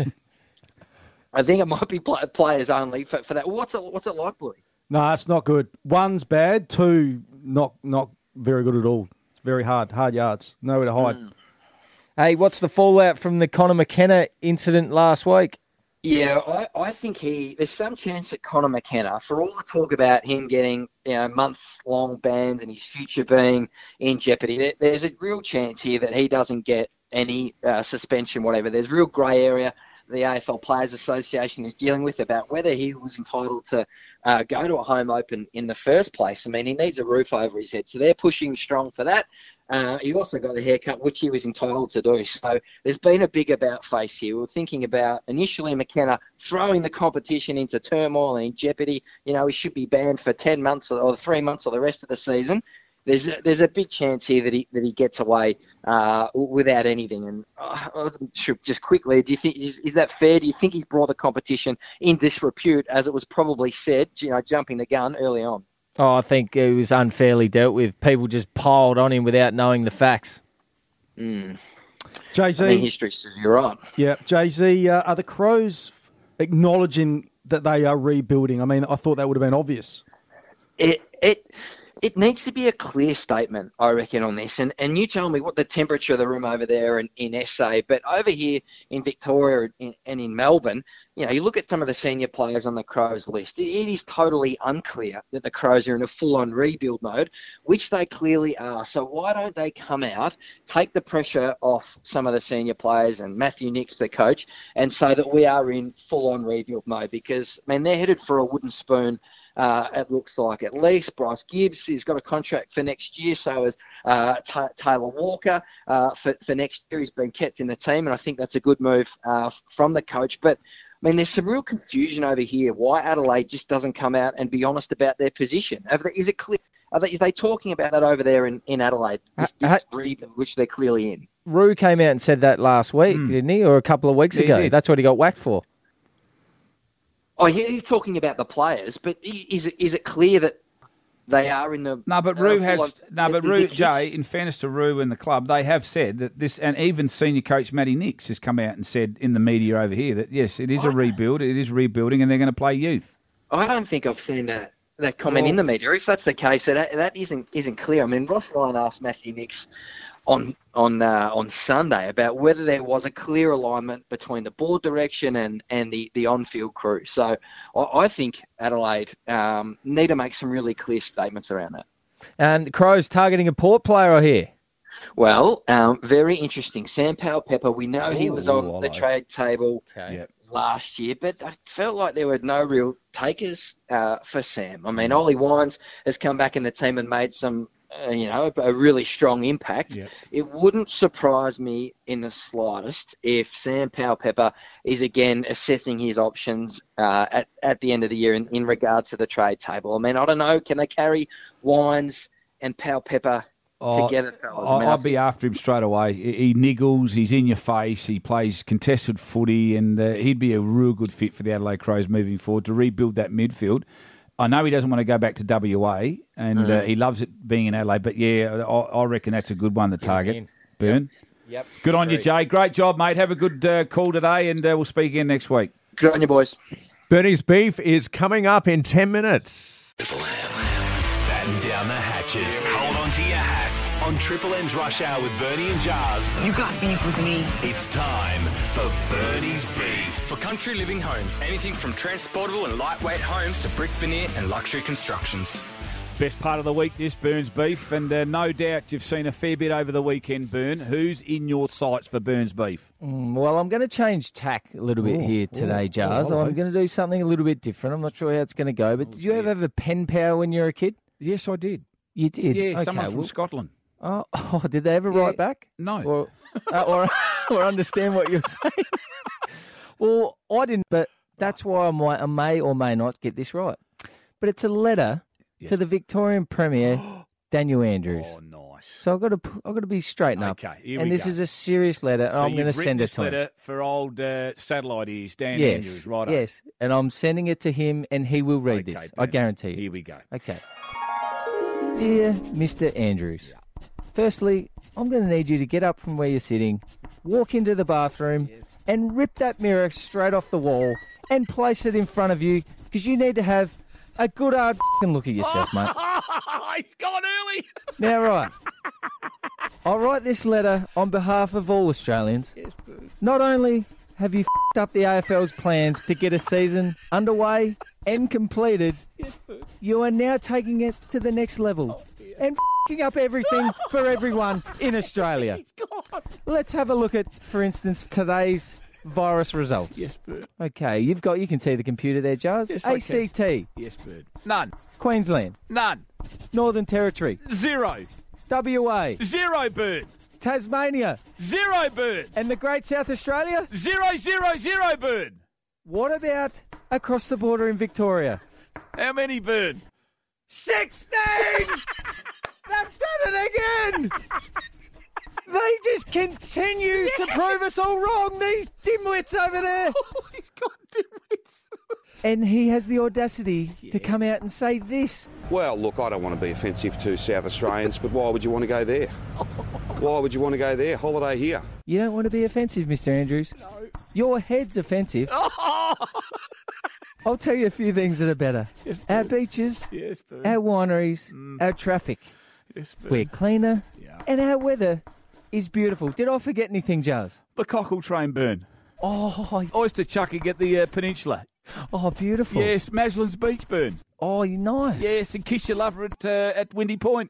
[SPEAKER 20] I think it might be players only for that. What's it like, Bluey?
[SPEAKER 2] No, it's not good. 1's bad. 2, not very good at all. It's very hard yards. Nowhere to hide.
[SPEAKER 4] Hey, what's the fallout from the Conor McKenna incident last week?
[SPEAKER 20] Yeah, I think there's some chance that Conor McKenna, for all the talk about him getting months-long bans and his future being in jeopardy, there's a real chance here that he doesn't get any suspension, whatever. There's real grey area the AFL Players Association is dealing with about whether he was entitled to go to a home open in the first place. I mean, he needs a roof over his head, so they're pushing strong for that. He also got a haircut, which he was entitled to do. So there's been a big about face here. We're thinking about initially McKenna throwing the competition into turmoil and in jeopardy. He should be banned for 10 months or 3 months or the rest of the season. There's a big chance here that he gets away without anything. And just quickly, do you think is that fair? Do you think he's brought the competition in disrepute, as it was probably said, jumping the gun early on?
[SPEAKER 4] Oh, I think it was unfairly dealt with. People just piled on him without knowing the facts.
[SPEAKER 2] Jay-Z.
[SPEAKER 20] I think history says you're right.
[SPEAKER 2] Yeah, Jay-Z, are the Crows acknowledging that they are rebuilding? I mean, I thought that would have been obvious.
[SPEAKER 20] It needs to be a clear statement, I reckon, on this. And you tell me what the temperature of the room over there in SA, but over here in Victoria and in Melbourne, you look at some of the senior players on the Crows list. It is totally unclear that the Crows are in a full-on rebuild mode, which they clearly are. So why don't they come out, take the pressure off some of the senior players and Matthew Nicks, the coach, and say that we are in full-on rebuild mode? Because, I mean, they're headed for a wooden spoon. It looks like at least. Bryce Gibbs has got a contract for next year, so has Taylor Walker for next year. He's been kept in the team, and I think that's a good move from the coach. But, I mean, there's some real confusion over here why Adelaide just doesn't come out and be honest about their position. Is it clear? Are they talking about that over there in Adelaide, this rebuild, which they're clearly in?
[SPEAKER 4] Rue came out and said that last week, didn't he? Or a couple of weeks ago.
[SPEAKER 3] Did.
[SPEAKER 4] That's what he got whacked for.
[SPEAKER 20] Oh, yeah, you're talking about the players, but is it clear that they are in the...
[SPEAKER 3] No, but Rue, Jay, in fairness to Rue and the club, they have said that this, and even senior coach Matty Nicks has come out and said in the media over here that, yes, it is a rebuild, it is rebuilding, and they're going to play youth.
[SPEAKER 20] I don't think I've seen that comment in the media. If that's the case, that isn't clear. I mean, Ross Lyon asked Matthew Nicks on Sunday about whether there was a clear alignment between the board direction and the on-field crew. So I think Adelaide need to make some really clear statements around that.
[SPEAKER 4] And the Crows targeting a Port player, I hear.
[SPEAKER 20] Well, very interesting. Sam Powell-Pepper, we know he was on the trade table last year, but I felt like there were no real takers for Sam. I mean, Ollie Wines has come back in the team and made some, a really strong impact. Yep. It wouldn't surprise me in the slightest if Sam Powell-Pepper is again assessing his options at the end of the year in regards to the trade table. I mean, I don't know, can they carry Wines and Powell-Pepper together, fellas?
[SPEAKER 3] I'd be after him straight away. He niggles, he's in your face, he plays contested footy, and he'd be a real good fit for the Adelaide Crows moving forward to rebuild that midfield. I know he doesn't want to go back to WA, and he loves it being in Adelaide, but I reckon that's a good one to target. Burn.
[SPEAKER 20] Yep.
[SPEAKER 3] Good on you, Jay. Great job, mate. Have a good call today, and we'll speak again next week.
[SPEAKER 20] Good on you, boys.
[SPEAKER 5] Bernie's Beef is coming up in 10 minutes.
[SPEAKER 19] Batten down the hatches. Hold on to your hats on Triple M's Rush Hour with Bernie and Jars.
[SPEAKER 21] You got beef with me.
[SPEAKER 19] It's time for Bernie's Beef. For country living homes, anything from transportable and lightweight homes to brick veneer and luxury constructions.
[SPEAKER 3] Best part of the week, this Burns Beef, and no doubt you've seen a fair bit over the weekend, Burn. Who's in your sights for Burns Beef?
[SPEAKER 4] Well, I'm going to change tack a little bit here today, Jars. I'm going to do something a little bit different. I'm not sure how it's going to go, but did you ever have a pen pal when you were a kid?
[SPEAKER 3] Yes, I did.
[SPEAKER 4] You did?
[SPEAKER 3] Yeah,
[SPEAKER 4] okay,
[SPEAKER 3] someone from Scotland.
[SPEAKER 4] Oh, did they ever write back?
[SPEAKER 3] No.
[SPEAKER 4] Or understand what you're saying? Well, I didn't, but that's why I may or may not get this right. But it's a letter to the Victorian Premier, Daniel Andrews.
[SPEAKER 3] Oh, nice.
[SPEAKER 4] So I've got to be straightened up.
[SPEAKER 3] Okay, here
[SPEAKER 4] and
[SPEAKER 3] we
[SPEAKER 4] this
[SPEAKER 3] go.
[SPEAKER 4] is a serious letter.
[SPEAKER 3] So
[SPEAKER 4] I'm going to send it to him.
[SPEAKER 3] letter for old satellite ears, Dan Andrews, right?
[SPEAKER 4] Yes, and I'm sending it to him, and he will read this.
[SPEAKER 3] Ben.
[SPEAKER 4] I guarantee you.
[SPEAKER 3] Here we go.
[SPEAKER 4] Okay. Dear Mr. Andrews, firstly, I'm going to need you to get up from where you're sitting, walk into the bathroom, and rip that mirror straight off the wall and place it in front of you, because you need to have a good hard look at yourself, mate.
[SPEAKER 3] He's gone early.
[SPEAKER 4] Now, right. I'll write this letter on behalf of all Australians. Not only have you up the AFL's plans to get a season underway and completed, you are now taking it to the next level and up everything for everyone in Australia. Let's have a look at, for instance, today's virus results.
[SPEAKER 3] Yes, Bird.
[SPEAKER 4] Okay, you can see the computer there, Jars.
[SPEAKER 3] Yes, I can.
[SPEAKER 4] ACT.
[SPEAKER 3] Yes, Bird. None.
[SPEAKER 4] Queensland.
[SPEAKER 3] None.
[SPEAKER 4] Northern Territory.
[SPEAKER 3] 0.
[SPEAKER 4] WA.
[SPEAKER 3] 0, Bird.
[SPEAKER 4] Tasmania.
[SPEAKER 3] 0, Bird.
[SPEAKER 4] And the Great South Australia?
[SPEAKER 3] 0, 0, 0, Bird.
[SPEAKER 4] What about across the border in Victoria?
[SPEAKER 3] How many, Bird?
[SPEAKER 4] 16! They've done it again! They just continue to prove us all wrong, these dimwits over there.
[SPEAKER 3] Oh, he's got dimwits.
[SPEAKER 4] And he has the audacity to come out and say this.
[SPEAKER 22] Well, look, I don't want to be offensive to South Australians, but why would you want to go there? Why would you want to go there? Holiday here.
[SPEAKER 4] You don't want to be offensive, Mr. Andrews. No. Your head's offensive.
[SPEAKER 3] Oh.
[SPEAKER 4] I'll tell you a few things that are better.
[SPEAKER 3] Yes,
[SPEAKER 4] our beaches,
[SPEAKER 3] yes,
[SPEAKER 4] our wineries, our traffic.
[SPEAKER 3] Yes,
[SPEAKER 4] we're cleaner, and our weather is beautiful. Did I forget anything, Jars?
[SPEAKER 3] The cockle train, Burn.
[SPEAKER 4] Oh,
[SPEAKER 3] oyster chucking at the peninsula.
[SPEAKER 4] Oh, beautiful.
[SPEAKER 3] Yes, Maslin's Beach, Burn.
[SPEAKER 4] Oh, you're nice.
[SPEAKER 3] Yes, and kiss your lover at Windy Point.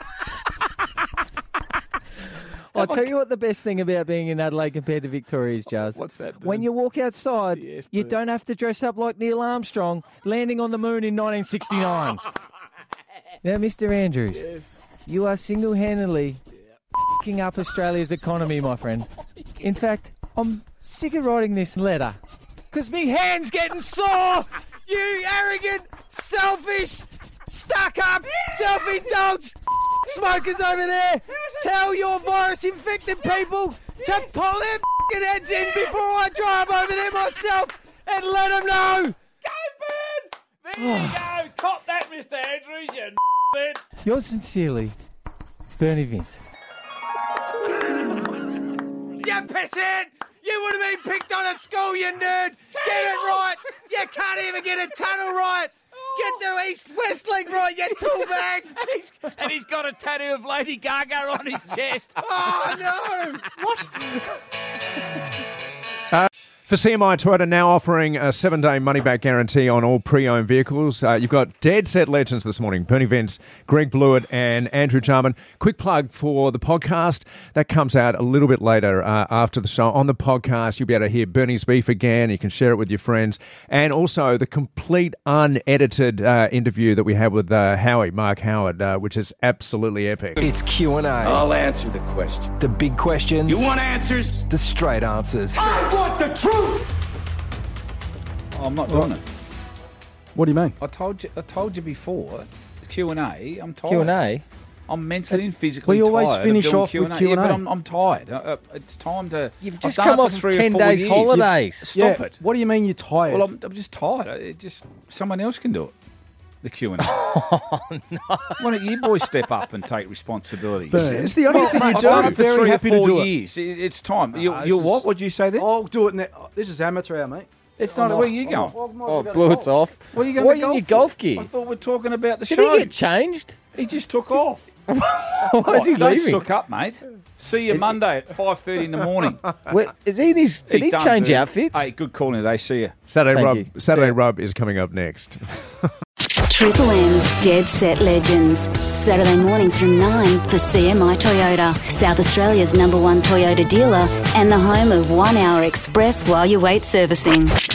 [SPEAKER 4] I'll tell you what the best thing about being in Adelaide compared to Victoria is, Jars.
[SPEAKER 3] What's that, Burn?
[SPEAKER 4] When you walk outside, you don't have to dress up like Neil Armstrong landing on the moon in 1969. Now, Mr. Andrews, you are single-handedly f***ing up Australia's economy, my friend. In fact, I'm sick of writing this letter because me hand's getting sore. You arrogant, selfish, stuck-up, self-indulged smokers over there. Tell your virus-infected people to pull their f***ing heads in before I drive over there myself and let them know.
[SPEAKER 3] Go, Burn! There you go. Cop that, Mr. Andrews, you bird.
[SPEAKER 4] Yours sincerely, Bernie Vince.
[SPEAKER 23] You pissant! You would have been picked on at school, you nerd! Get it right! You can't even get a tunnel right! Get the East-West link right, you tool bag!
[SPEAKER 3] and he's got a tattoo of Lady Gaga on his chest.
[SPEAKER 23] Oh, no! What?
[SPEAKER 5] For CMI Toyota now offering a 7-day money-back guarantee on all pre-owned vehicles. You've got dead set legends this morning, Bernie Vince, Greg Blewett and Andrew Jarman. Quick plug for the podcast. That comes out a little bit later after the show. On the podcast, you'll be able to hear Bernie's Beef again. You can share it with your friends. And also the complete unedited interview that we had with Mark Howard, which is absolutely epic.
[SPEAKER 1] It's Q&A.
[SPEAKER 15] I'll answer the question.
[SPEAKER 1] The big questions.
[SPEAKER 15] You want answers?
[SPEAKER 1] The straight answers.
[SPEAKER 15] I want the truth.
[SPEAKER 3] I'm not doing it.
[SPEAKER 2] What do you mean?
[SPEAKER 3] I told you before. Q&A. I'm tired.
[SPEAKER 4] Q&A?
[SPEAKER 3] I'm mentally and physically
[SPEAKER 2] We always
[SPEAKER 3] tired
[SPEAKER 2] finish
[SPEAKER 3] of doing
[SPEAKER 2] off with
[SPEAKER 3] Q&A.
[SPEAKER 2] Q&A.
[SPEAKER 3] Yeah, but I'm tired. It's time to.
[SPEAKER 4] You've just
[SPEAKER 3] I've done
[SPEAKER 4] come
[SPEAKER 3] it
[SPEAKER 4] off
[SPEAKER 3] for
[SPEAKER 4] of
[SPEAKER 3] 3 or
[SPEAKER 4] 10
[SPEAKER 3] 4
[SPEAKER 4] days
[SPEAKER 3] years.
[SPEAKER 4] holidays.
[SPEAKER 3] Stop it.
[SPEAKER 2] What do you mean you're tired?
[SPEAKER 3] Well, I'm just tired. It just someone else can do it. The Q&A.
[SPEAKER 4] Oh, no.
[SPEAKER 3] Why don't you boys step up and take responsibility?
[SPEAKER 5] It's the only thing you
[SPEAKER 3] I've
[SPEAKER 5] do.
[SPEAKER 3] done it for
[SPEAKER 2] Very
[SPEAKER 3] 3 or
[SPEAKER 2] happy to
[SPEAKER 3] 4
[SPEAKER 2] do it.
[SPEAKER 3] years. It's time.
[SPEAKER 2] this
[SPEAKER 3] You're
[SPEAKER 2] is-
[SPEAKER 3] what? What did you say then?
[SPEAKER 2] I'll do it. This is amateur hour, mate.
[SPEAKER 3] It's not. Where are you going?
[SPEAKER 4] Oh, Blewett's off.
[SPEAKER 3] Where are you going?
[SPEAKER 4] Why
[SPEAKER 3] to
[SPEAKER 4] are you in your
[SPEAKER 3] for?
[SPEAKER 4] golf gear?
[SPEAKER 3] I thought we were talking about the
[SPEAKER 4] Did
[SPEAKER 3] show.
[SPEAKER 4] he get changed?
[SPEAKER 3] He just took off.
[SPEAKER 4] Why is he
[SPEAKER 3] Don't
[SPEAKER 4] leaving?
[SPEAKER 3] suck up, mate. See you Monday at 5:30 in the morning.
[SPEAKER 4] Is he in his, did
[SPEAKER 3] He's
[SPEAKER 4] he
[SPEAKER 3] done,
[SPEAKER 4] change
[SPEAKER 3] dude.
[SPEAKER 4] outfits?
[SPEAKER 3] Hey, good calling today. See you.
[SPEAKER 5] Saturday Rub is coming up next.
[SPEAKER 6] Triple M's Dead Set Legends. Saturday mornings from 9 for CMI Toyota, South Australia's #1 Toyota dealer and the home of 1 hour express while you wait servicing.